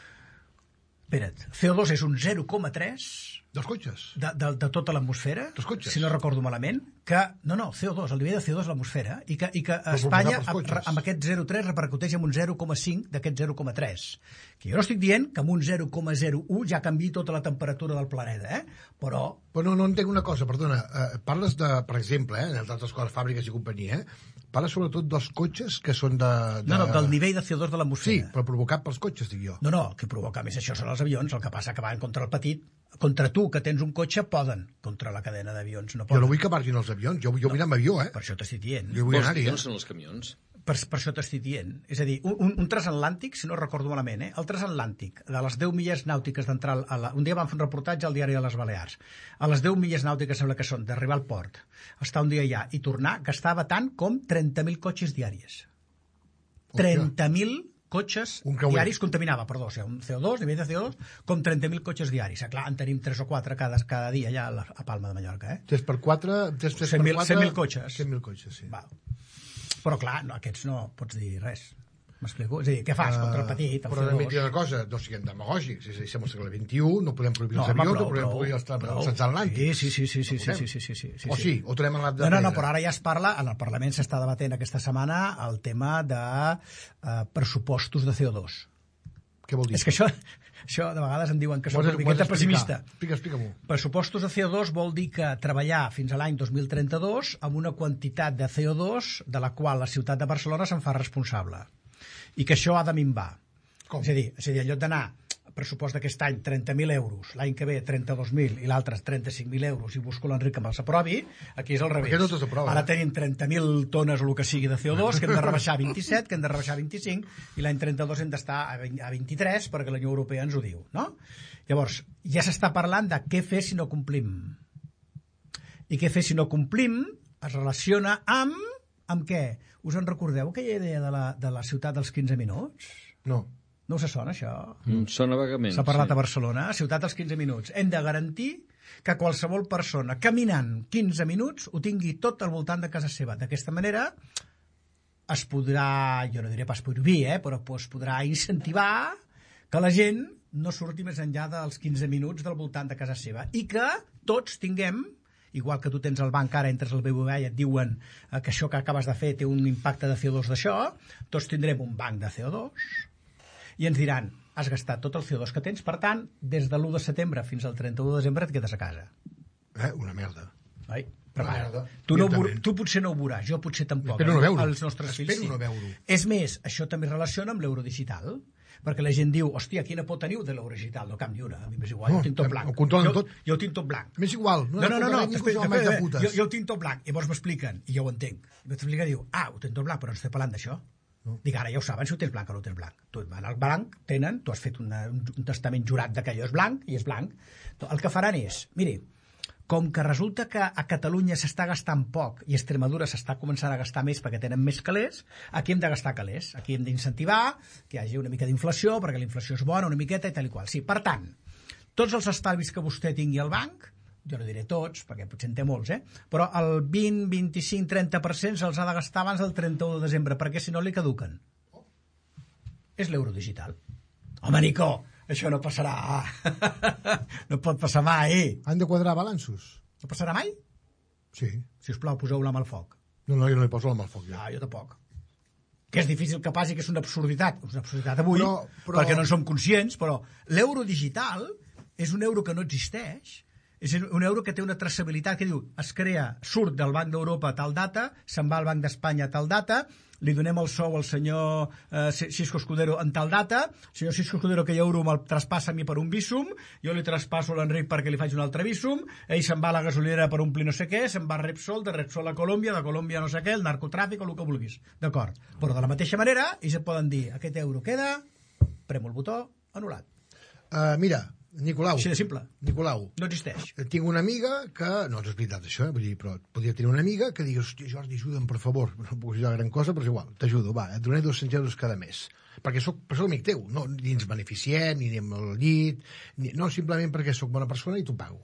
Espera't, C O dos és un zero coma tres... Dels cotxes? De, de, de tota l'atmosfera, si no recordo malament, que... No, no, C O dos, el nivell de C O dos a l'atmosfera, i que, i que a Espanya, amb, amb aquest zero coma tres, repercuteix en un zero coma cinc d'aquest zero coma tres. Que jo no estic dient que amb un zero coma zero u ja canviï tota la temperatura del planeta, eh? Però... Però no, no entenc una cosa, perdona. Uh, parles de, per exemple, eh, d'altres coses, fàbriques i companyia, eh? Parles sobretot dels cotxes que són de, de... No, no, del nivell de C O dos de l'atmosfera. Sí, però provocat pels cotxes, dic jo. No, no, el que provoca més això són els avions, el que passa que van contra el petit. Contra tu, que tens un cotxe, poden. Contra la cadena d'avions no poden. Jo no vull que marquin els avions, jo, jo no, vull anar amb avió, eh? Per això t'estic dient. Jo vull anar-hi, eh? No són els camions. Per, per això t'estic dient. És a dir, un, un transatlàntic, si no recordo malament, eh? El transatlàntic, de les deu milles nàutiques d'entrar... A la... Un dia vam fer un reportatge al diari de les Balears. A les deu milles nàutiques sembla que són d'arribar al port, estar un dia allà i tornar, gastava tant com trenta mil cotxes diaris. trenta mil cotxes diaris contaminava, perdó, o sigui, un C O dos, nivell de C O dos, com trenta mil cotxes diaris. Clar, en tenim tres o quatre cada, cada dia allà a, la, a Palma de Mallorca, eh? tres per quatre... cent mil cotxes. cent mil cotxes, sí. Val. Però clar, no, aquests no pots dir res. M'explico? És a dir, què fas uh, contra el petit? El però també et diré una cosa, no siguem demagògics. És a dir, som al segle vint-i-u, no podem prohibir els no, avions, no podem prohibir els transatlàntics. Sí, sí, sí, sí, sí, sí, sí, sí, sí, sí. O sí, o tornem a l'at de no, no, no, però ara ja es parla, en el Parlament s'està debatent aquesta setmana el tema de uh, pressupostos de C O dos. Què vol dir? És que això, això de vegades em diuen que soc una miqueta pessimista. Explica, explica-m'ho. Pressupostos de C O dos vol dir que treballar fins a l'any dos mil trenta-dos amb una quantitat de C O dos de la qual la ciutat de Barcelona se'n fa responsable. I que això ha de minvar. Com? És a dir, és a dir, en lloc d'anar pressupost d'aquest any trenta mil euros, l'any que ve trenta-dos mil i l'altre trenta-cinc mil euros i busco l'Enric que me'ls aprovi, aquí és al revés. No t'aprova, ara eh? tenim trenta mil tones o el que sigui de C O dos, que hem de rebaixar a vint-i-set, que hem de rebaixar a vint-i-cinc, i l'any trenta-dos hem d'estar a vint-i-tres perquè la Unió Europea ens ho diu, no? Llavors, ja s'està parlant de què fer si no complim. I què fer si no complim es relaciona amb... amb què? Us en recordeu aquella idea de la, de la ciutat dels quinze minuts? No. No us sona, això? Mm, sona vagament. S'ha parlat sí. a Barcelona, ciutat dels quinze minuts. Hem de garantir que qualsevol persona caminant quinze minuts ho tingui tot al voltant de casa seva. D'aquesta manera es podrà, jo no diré pas prohibir, eh, però es podrà incentivar que la gent no surti més enllà dels quinze minuts del voltant de casa seva i que tots tinguem, igual que tu tens al banc ara, entres al B B V i et diuen que això que acabes de fer té un impacte de C O dos d'això, tots tindrem un banc de C O dos i ens diran, has gastat tot el C O dos que tens, per tant, des de l'u de setembre fins al trenta-u de desembre et quedes a casa. Eh, una merda. Ai, prepara't. Tu, no, tu potser no ho veuràs, jo potser tampoc. Espero no veure-ho. Els nostres fills sí. No veure-ho. És més, això també relaciona amb l'euro digital. perquè la gent diu, hòstia, quina por teniu de l'euro digital? No, cap ni una, a mi m'és igual, No, jo tinc tot ho blanc. controlen jo, tot. Jo ho tinc tot blanc. M'és igual. No, no, no, no, ningú espera, som mai de espera, putes. jo, jo ho tinc tot blanc, i llavors m'expliquen, i jo ho entenc. M'expliquen i diu, ah, ho tens tot blanc, però no estem parlant d'això. No. Dic, ara ja ho saben si ho tens blanc o no ho tens blanc. Tu van al blanc, tenen, tu has fet una, un, un testament jurat de que allò és blanc, i és blanc. El que faran és, miri, com que resulta que a Catalunya s'està gastant poc i a Extremadura s'està començant a gastar més perquè tenen més calés, aquí hem de gastar calés. Aquí hem d'incentivar que hi hagi una mica d'inflació, perquè la inflació és bona, una miqueta i tal i qual. Sí, per tant, tots els estalvis que vostè tingui al banc, jo no diré tots, perquè potser en té molts, eh? Però el vint, vint-i-cinc, trenta per cent se'ls ha de gastar abans del trenta-u de desembre, perquè si no li caduquen. És l'euro digital. Home, Nico, això no passarà. No pot passar mai. Han de quadrar balanços. No passarà mai? Sí. Si us plau, poseu-la amb el foc. No, no, jo no hi poso la mà al foc. Ja. No, jo tampoc. Que és difícil que passi, que és una absurditat. És una absurditat avui, Però- però- perquè no en som conscients, però l'euro digital és un euro que no existeix, és un euro que té una traçabilitat que diu, es crea, surt del Banc d'Europa a tal data, se'n va al Banc d'Espanya a tal data, li donem el sou al senyor eh, Cisco Escudero en tal data, el senyor Cisco Escudero que hi euro me'l traspassa a mi per un bísum, jo li traspasso a l'Enric perquè li faig un altre bísum, ell se'n va a la gasolinera per omplir no sé què, se'n va a Repsol, de Repsol a Colòmbia, de Colòmbia a no sé què, el narcotràfic o el que vulguis. D'acord. Però de la mateixa manera, ells et poden dir, aquest euro queda, premo el botó, anul·lat. Uh, mira, Nicolau. Així de simple. Nicolau. No existeix. Tinc una amiga que... No, no és veritat això, eh? Vull dir, però podria tenir una amiga que digui, hòstia, Jordi, ajuda'm, per favor. No puc ajudar gran cosa, però és igual, t'ajudo, va, et donaré dos-cents euros cada mes. Perquè soc, per soc amic teu, no, ni ens beneficiem, ni anem al llit, ni, no, simplement perquè sóc bona persona i t'ho pago.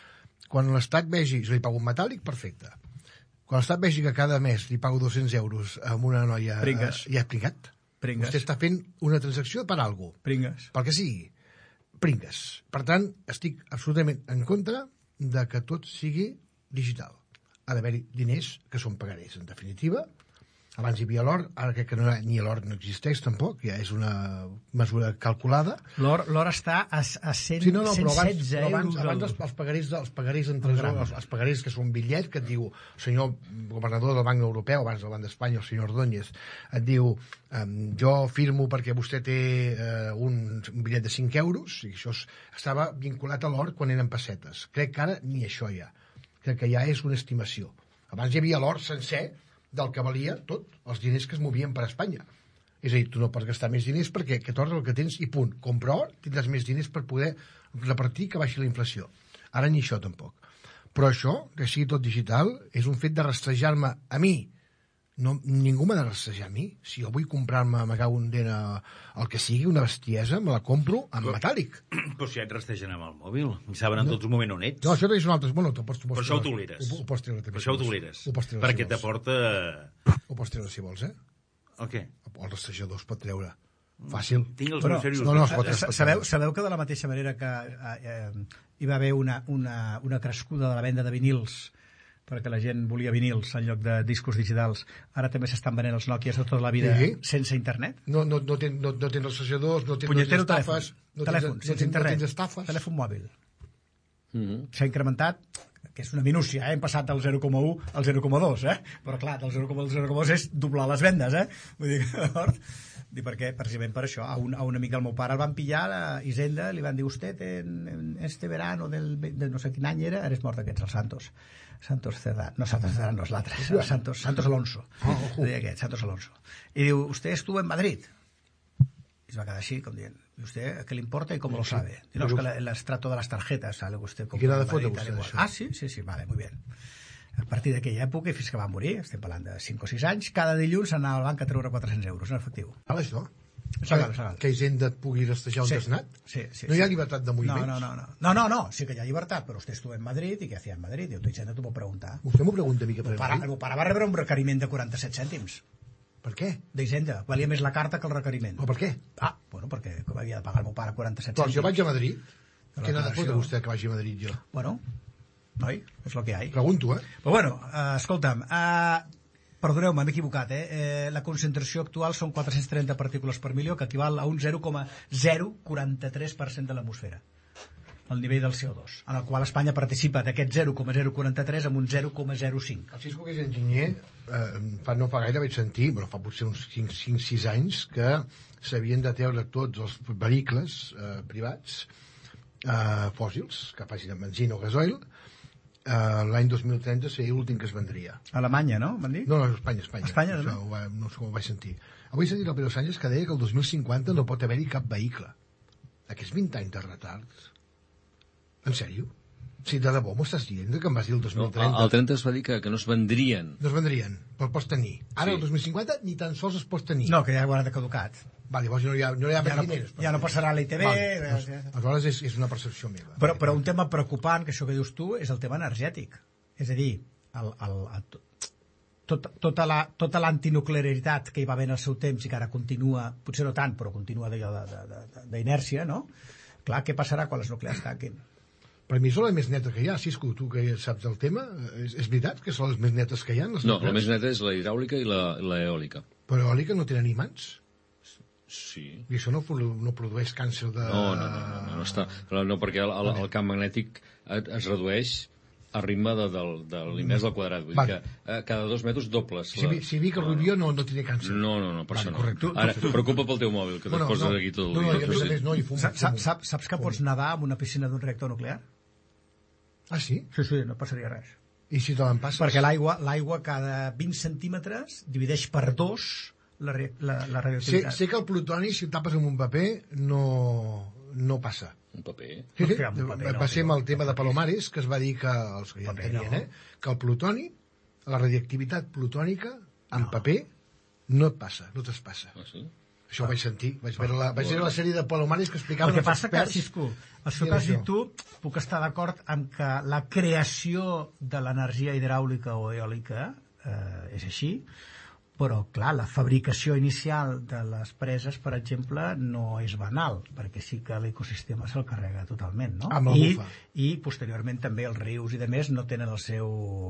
Quan l'Estat vegi, jo li pago un metàl·lic, perfecte. Quan l'Estat vegi que cada mes li pago dos-cents euros a una noia... Pringues. Eh, ja ha pringat. Pringues. Vostè està fent una transacció per alguna cosa. Pringues. Pel que sigui. Pringues. Per tant, estic absolutament en contra de que tot sigui digital. Ha d'haver-hi diners que són pagarés, en definitiva. Abans hi havia l'or, ara crec que no, ni l'or no existeix tampoc, ja és una mesura calculada. L'or l'or està a, a cent, Sí, no, no, però abans, cent setze però abans, euros. abans els, els pagarés, els pagarés en tresor, els, els pagarés que són un bitllet que et diu, el senyor governador del Banc Europeu, abans del Banc d'Espanya, el senyor Ordóñez, et diu, um, jo firmo perquè vostè té uh, un, un bitllet de cinc euros, i això es, estava vinculat a l'or quan eren pessetes. Crec que ara ni això hi ha. Crec que ja és una estimació. Abans hi havia l'or sencer, del que valia tot, els diners que es movien per Espanya. És a dir, tu no pots gastar més diners perquè que tornes el que tens i punt. Compra or, tindràs més diners per poder repartir que baixi la inflació. Ara ni això tampoc. Però això, que sigui tot digital, és un fet de rastrejar-me a mi. No, ningú m'ha de rastrejar a mi. Si jo vull comprar-me, me cago un dent el que sigui, una bestiesa, me la compro en metàl·lic. Però si ja et rastegen amb el mòbil, i saben en tots moment on ets. No, això és un altre... Bueno, pots, pots Per això ho treure. toleres. Ho, ho pots treure, també, Per això ho si vols. toleres. Ho pots treure, Perquè si vols. t'aporta... Ho pots treure, si vols, eh? El què? El rastrejador es pot treure. Fàcil. Tinc els Però- meus serios no, no, dubtes. es pot Eh, respectar. Sabeu, sabeu que de la mateixa manera que eh, eh, hi va haver una, una, una crescuda de la venda de vinils perquè la gent volia vinils en lloc de discos digitals, ara també s'estan venent els Nokias de tota la vida Sí. sense internet? No, no, no, ten, no, no tens associadors, no tens, Punyetero no tens estafes, telèfon, no tens, telèfon, no sense tens, no internet, tens estafes. telèfon mòbil. Mm -hmm. S'ha incrementat, que és una minúcia, eh? Hem passat del zero coma u al zero coma dos, eh? Però clar, del zero coma u al zero coma dos és doblar les vendes, eh? Vull dir, d'acord? Dir perquè, precisament per això, a un, a un amic del meu pare el van pillar a Hisenda, li van dir, usted en, en este verano del, de no sé quin any era, eres mort d'aquests, el Santos. Santos Cerdà, no, Santos Cerdà no és l'altre, Santos, Santos Alonso. Oh, oh. Deia aquest, Santos Alonso. I diu, usted estuvo en Madrid. Y se va a quedar así, como dient, ¿y usted qué le importa y cómo lo sabe? Y no, es que la- el estrato de las tarjetas, sale que usted compra quina en de foto Madrid, tal vostè igual. d'això? Ah, sí, sí, sí, vale, muy bien. A partir d'aquella època, i fins que va morir, estem parlant de cinc o sis anys, cada dilluns anava al banc a treure quatre-cents euros en efectiu. Val, això? És legal, és legal. Que Hisenda et pugui rastrejar on Sí, has anat? sí, sí, no hi ha sí. llibertat de No, moviments? no, no, no, no, no, no, sí que hi ha llibertat, però usted estuvo en Madrid, i què hacía en Madrid? I tu, Hisenda, t'ho pot preguntar. Vostè m'ho pregunta a mi què El meu pare, el faré. meu pare va rebre un requeriment de quaranta-set cèntims Per què? d'Hisenda. Valia més la carta que el requeriment. O per què? Ah, bueno, perquè havia de pagar el meu pare quaranta-set Però cèntims. si jo vaig a Madrid, La què n'ha de fotre declaració. vostè que vagi a Madrid jo? Bueno, noi, és el que hi ha. Pregunto, eh? Però bueno, uh, escolta'm, uh, perdoneu-me, m'he equivocat, eh? eh? La concentració actual són quatre-cents trenta partícules per milió, que equival a un zero coma zero quaranta-tres per cent de l'atmosfera. el nivell del C O dos, en el qual Espanya participa d'aquest zero coma zero quaranta-tres amb un zero coma zero cinc. El Cisco, que és enginyer, eh, fa, no fa gaire vaig sentir, però fa potser uns cinc sis anys, que s'havien de treure tots els vehicles eh, privats eh, fòssils, que facin amb benzina o gasoil, eh, l'any dos mil trenta seria l'últim que es vendria. Alemanya, no? Van dir? No, no, Espanya, Espanya. Espanya, Això, ho va, no sé com ho vaig sentir. Avui he sentit el Pedro Sánchez que deia que el dos mil cinquanta no pot haver-hi cap vehicle. Aquests vint anys de retard. En sèrio? Sí, de debò m'ho estàs dient, que em vas dir el dos mil trenta? No, el trenta es va dir que, que no es vendrien. No es vendrien, però el pots tenir. Ara, Sí. el dos mil cinquanta, ni tan sols es pot tenir. No, que ja ho haurà de caducat. Vale, llavors no hi ha, no hi ha Ja no, diners. ja no passarà a l'I T V. Vale, eh, doncs, eh. aleshores és, és una percepció meva. Però, però un tema preocupant, que això que dius tu, és el tema energètic. És a dir, el, el, el, tot, tota la, tota l'antinuclearitat que hi va haver en el seu temps i que ara continua, potser no tant, però continua d'inèrcia, no? Clar, què passarà quan les nuclears tanquin? Per mi són les més netes que hi ha, Cisco, tu que saps del tema, és, és veritat que són les més netes que hi ha? Les No, la nuclears? més neta és la hidràulica i la, la eòlica. Però eòlica no tenen imants? Sí. I això no, produ- no produeix càncer de... No, no, no, no, no, no està. Però no, perquè el, el, el camp magnètic es redueix al ritme de, del, de l'invers del quadrat. Vull Vale. dir que eh, cada dos metres dobles. Si, vi- si vi que Rubió no, no tindria càncer. No, no, no, per Vale, això no. correcte. Ara, preocupa pel teu mòbil, que Bueno, te'n poses no, aquí tot no, el no, dia. i a més a més no, i fumo. Saps, saps, fumo. saps, saps que pots nedar en una piscina d'un reactor nuclear? Ah, sí? Sí, sí, no passaria res. I si te l'empasses? Perquè l'aigua l'aigua cada vint centímetres divideix per dos la, re- la, la Sé, radioactivitat. sé que el plutoni, si el tapes amb un paper, no, no passa. Un paper. Sí, sí. Hòstia, amb un paper, no, Va ser amb no, el tema de Palomares, que es va dir que, els que ja en Paper, tenien, no. eh, que el plutoni, la radioactivitat plutònica, en paper, no et passa, no t'espassa. Ah, sí? Això ho vaig sentir. Vaig veure la, vaig veure la sèrie de Palomares que explicaven El que els passa que, experts. Cisco, això i que has això. dit tu, puc estar d'acord amb que la creació de l'energia hidràulica o eòlica eh, és així, però, clar, la fabricació inicial de les preses, per exemple, no és banal, perquè sí que l'ecosistema se'l carrega totalment, no? Amb la I, bufa. I, posteriorment, també els rius i de més no tenen el seu...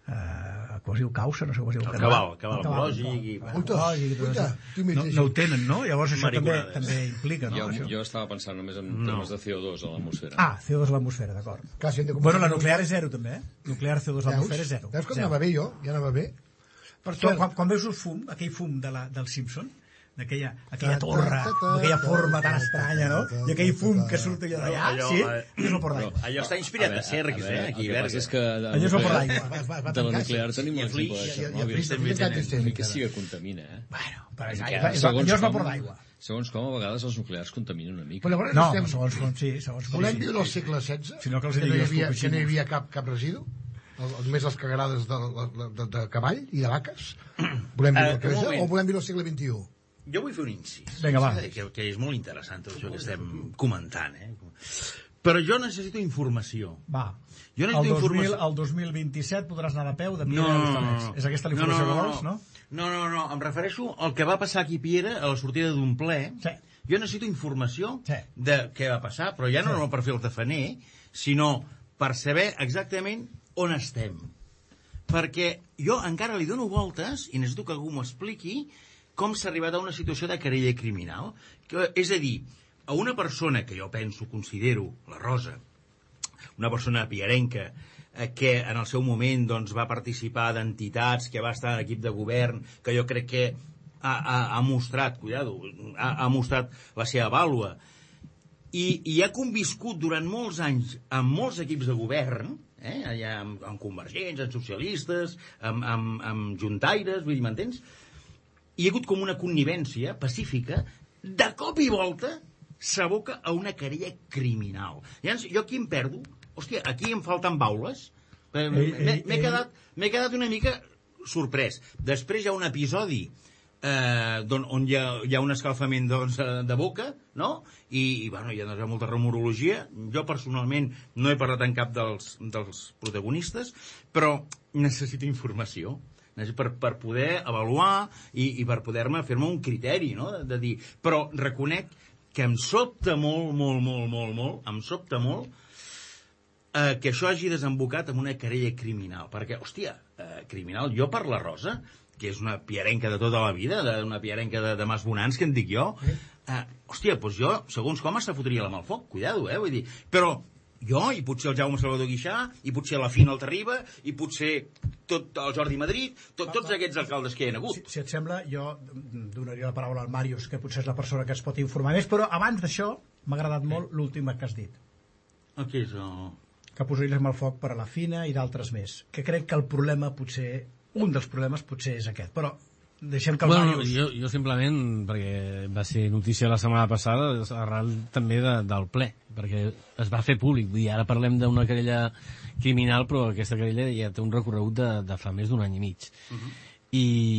Eh, com es diu causa? No sé com es diu. El cabal, el cabal ecològic i- Uita, ecològic i tot uita, això. tu m'hi no, llegis. no ho tenen, no? Llavors això també, Mariconades. també implica, no? Jo, Això. jo estava pensant només en No. temes de C O dos a l'atmosfera. Ah, C O dos a l'atmosfera, d'acord. Clar, si hem de Bueno, la comparar- nuclear és zero, també, eh? Nuclear C O dos a l'atmosfera és zero. Veus que Zero. anava bé jo? Ja anava bé? Per Quan, cert, quan, quan veus el fum, aquell fum de la, del Simpson, d'aquella aquella Ta, ta, torre, ta, ta, amb aquella ta, forma ta, tan ta, estranya, no? ta, ta, I aquell ta, fum ta, que surt allò d'allà, allò, sí? eh, És el port d'aigua. Allò està inspirat a Sergis, eh, aquí, el que passa Berga. és que... de Allò és el port nuclear- d'aigua. va, va, va De la tancar, nuclear sí. tenim I a l'exemple Flix, de i a- I a Chernobyl. Flix també també tenen- tenen Que encara. sí que contamina, eh? Bueno, però és, Que aigua, és, segons allò és com- vapor d'aigua. Segons com, a vegades els nuclears contaminen una mica. Però llavors No, estem... segons com, sí, segons com. Volem sí. viure al segle setze? Si no, que els que no hi digui els havia, que no hi Fukushimas. havia cap, cap residu? El, només les cagarades de, de, de, de cavall i de vaques? Volem viure Eh, al un setze moment. o volem viure al segle vint-i-u? Jo vull fer un incís. Vinga, va. Que, que és molt interessant tot això que estem comentant, eh? Però jo necessito informació. Va. Jo el, necessito dos mil, informació. el dos mil vint-i-set podràs anar a peu de No, Piera no, a no, Hostalets. no. És aquesta la informació no, no, que vols, no? No, no, no, em refereixo al que va passar aquí a Piera a la sortida d'un ple. Sí. Jo necessito informació Sí. de què va passar, però ja no, Sí. no per fer el tafaner, sinó per saber exactament on estem. Perquè jo encara li dono voltes, i necessito que algú m'ho expliqui, com s'ha arribat a una situació de querella criminal. Que, és a dir, a una persona que jo penso, considero, la Rosa, una persona piarenca, eh, que en el seu moment doncs, va participar d'entitats, que va estar en equip de govern, que jo crec que ha, ha, ha mostrat, cuidado, ha, ha mostrat la seva vàlua, i, i ha conviscut durant molts anys amb molts equips de govern, eh, allà amb, amb convergents, amb socialistes, amb, amb, amb juntaires, vull dir, m'entens? Hi ha hagut com una connivència pacífica, de cop i volta s'aboca a una querella criminal. Llavors, jo aquí em perdo, hòstia, aquí em falten baules, Ei, m'he ei, m'he ei. quedat, m'he quedat una mica sorprès. Després hi ha un episodi eh, don, on hi ha, hi ha un escalfament doncs, eh, de boca, no? I, i bueno, hi ha doncs, molta rumorologia. Jo personalment no he parlat en cap dels, dels protagonistes, però necessito informació per, per poder avaluar i, i per poder-me fer-me un criteri, no? De, de dir, però reconec que em sobta molt, molt, molt, molt, molt, em sobta molt eh, que això hagi desembocat en una querella criminal. Perquè, hòstia, eh, criminal, jo per la Rosa, que és una piarenca de tota la vida, de, una piarenca de, de Mas Bonans, que en dic jo, eh, hòstia, doncs jo, segons com, se fotria la mà al foc, cuidado, eh, vull dir, però jo, i potser el Jaume Salvador Guixà, i potser la Fina Altarriba, i potser tot el Jordi Madrid, tot, tots aquests alcaldes que hi ha hagut. Si, si et sembla, jo donaria la paraula al Màrius, que potser és la persona que es pot informar més, però abans d'això m'ha agradat molt l'últim que has dit. El que és el... Que posaries amb el foc per a la Fina i d'altres més. Que crec que el problema potser, un dels problemes potser és aquest, però deixem que el bueno, Màrius... jo, jo simplement, perquè va ser notícia la setmana passada, arran també de, del ple, perquè es va fer públic. Vull dir, ara parlem d'una querella criminal, però aquesta querella ja té un recorregut de, de fa més d'un any i mig. Uh -huh. I,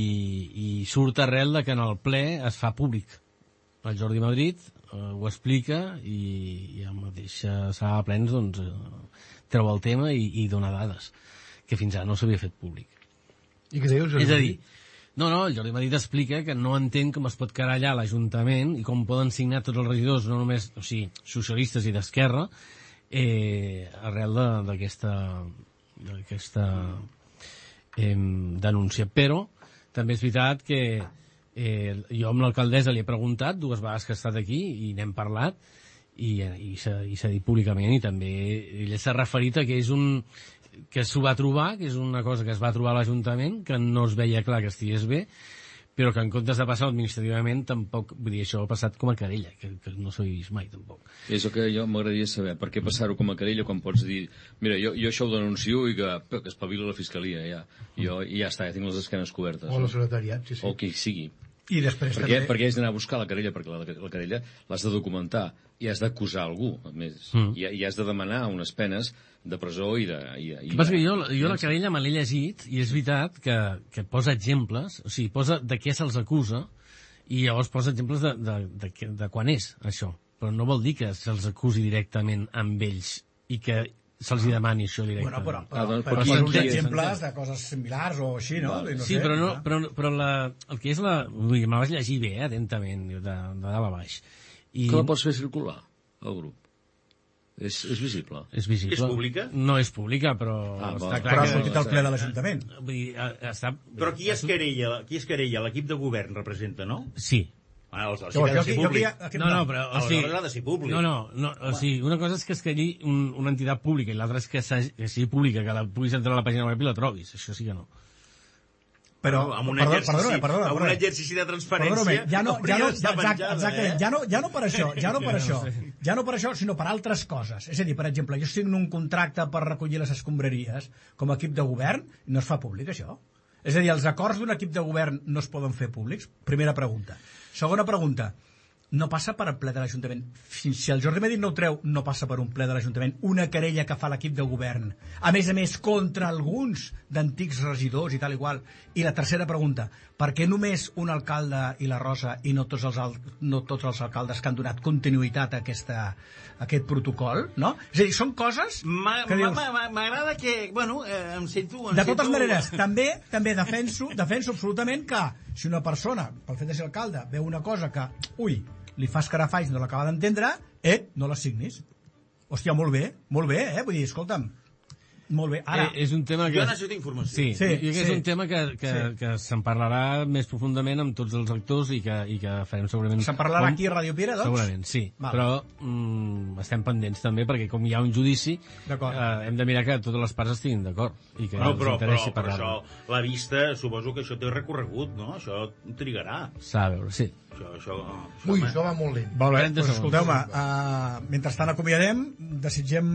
I surt arrel de que en el ple es fa públic. El Jordi Madrid eh, ho explica i, i el mateix eh, sala de plens doncs, eh, treu el tema i, i dona dades, que fins ara no s'havia fet públic. I què dius? És a dir, no, no, el Jordi Madrid explica que no entén com es pot querellar l'Ajuntament i com poden signar tots els regidors, no només, o sigui, socialistes i d'Esquerra, eh, arrel d'aquesta d'aquesta eh, denúncia. Però també és veritat que eh, jo amb l'alcaldessa li he preguntat dues vegades que ha estat aquí i n'hem parlat i, i s'ha dit públicament, i també ella s'ha referit a que és un que s'ho va trobar, que és una cosa que es va trobar a l'Ajuntament, que no es veia clar que estigués bé, però que en comptes de passar administrativament tampoc, vull dir, això ha passat com a querella, que, que no s'ha vist mai tampoc. És el que jo m'agradaria saber, per què passar-ho com a querella quan pots dir, mira, jo, jo això ho denuncio i que, que espavila la fiscalia, ja, jo, i ja està, ja tinc les esquenes cobertes. O la secretariat, sí, sí. O qui sigui. I després perquè, també... perquè has d'anar a buscar la querella, perquè la, la querella l'has de documentar i has d'acusar algú, a més, mm. i, i has de demanar unes penes de presó i de... I, i que passa que jo, jo la querella me l'he llegit i és veritat que, que posa exemples, o sigui, posa de què se'ls acusa i llavors posa exemples de, de, de, de, de quan és això, però no vol dir que se'ls acusi directament amb ells i que se'ls hi demani això directament. Bueno, però, però, ah, doncs, però, però però uns sí, exemples de coses similars o així, no? no sí, sé, però, no, no? però, però la, el que és la... Vull dir, me la vaig llegir bé, eh, atentament, de, de dalt a baix. I... Com la pots fer circular, el grup? És, és visible? És visible. És pública? No és pública, però Ah, està bon. clar Però ha que... sortit al ple de l'Ajuntament. Vull dir, està... Però qui es querella? Qui es querella? L'equip de govern representa, no? Sí. Ah, aleshores Jo, sí que ha jo, de ser jo, jo, públic. aquí, No, no, però... O sigui, Aleshores ha de ser públic. no, no, no, o sigui, una cosa és que es querelli un, una entitat pública i l'altra és que, que sigui pública, que la puguis entrar a la pàgina web i la trobis. Això sí que no. Però, amb un perdona, exercici, perdona, perdona, amb un perdona. exercici de transparència, Perdona, ja no, ja no, està exacte, penjada, exacte, eh? ja no, ja no per això, ja no per això, ja no per això, sinó per altres coses. És a dir, per exemple, jo signo un contracte per recollir les escombraries com a equip de govern i no es fa públic, això. És a dir, els acords d'un equip de govern no es poden fer públics? Primera pregunta. Segona pregunta. No passa per al ple de l'Ajuntament. Fins si el Jordi Madrid no ho treu, no passa per un ple de l'Ajuntament. Una querella que fa l'equip de govern. A més a més, contra alguns d'antics regidors i tal igual. I la tercera pregunta. Per què només un alcalde i la Rosa i no tots els, al... no tots els alcaldes que han donat continuïtat a, aquesta, a aquest protocol? No? És a dir, són coses que dius... M'agrada que... Bueno, eh, em sento... Em De totes sento... maneres, també també defenso, defenso absolutament que si una persona, pel fet de ser alcalde, veu una cosa que, ui, li fa escarafalls, no l'acaba d'entendre, eh, no la signis. Hòstia, molt bé, molt bé, eh? Vull dir, escolta'm, molt bé. Ara, Eh, és un tema que... Jo necessito informació. Sí, Sí, sí, és sí. un tema que, que, Sí. que se'n parlarà més profundament amb tots els actors i que, i que farem segurament... se'n parlarà com- aquí a Ràdio Piera, doncs? Segurament, sí. Val. Però mm, estem pendents també, perquè com hi ha un judici, D'acord. eh, hem de mirar que totes les parts estiguin d'acord. I que No, ens però, però, interessi però parlar-ne. això, la vista, suposo que això té recorregut, no? Això trigarà. S'ha de veure, sí. Això, això, això, Ui, home. això va molt lent. Molt bé, trenta doncs segons. escolteu-me, uh, mentrestant acomiadem, desitgem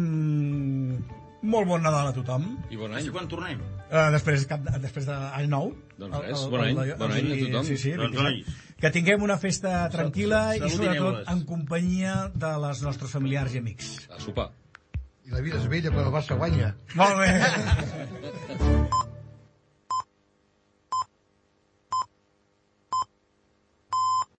molt bon Nadal a tothom. I bon Ah, any. sí, quan tornem? Uh, després, cap, després d'any nou. Doncs res, bon any, bon any a tothom. Sí, sí, Doncs, vint-i-set. nois. Que tinguem una festa tranquil·la i Salut i sobretot neules. en companyia de les nostres familiars i amics. A sopar. I la vida és bella, però el Barça guanya. Molt bé.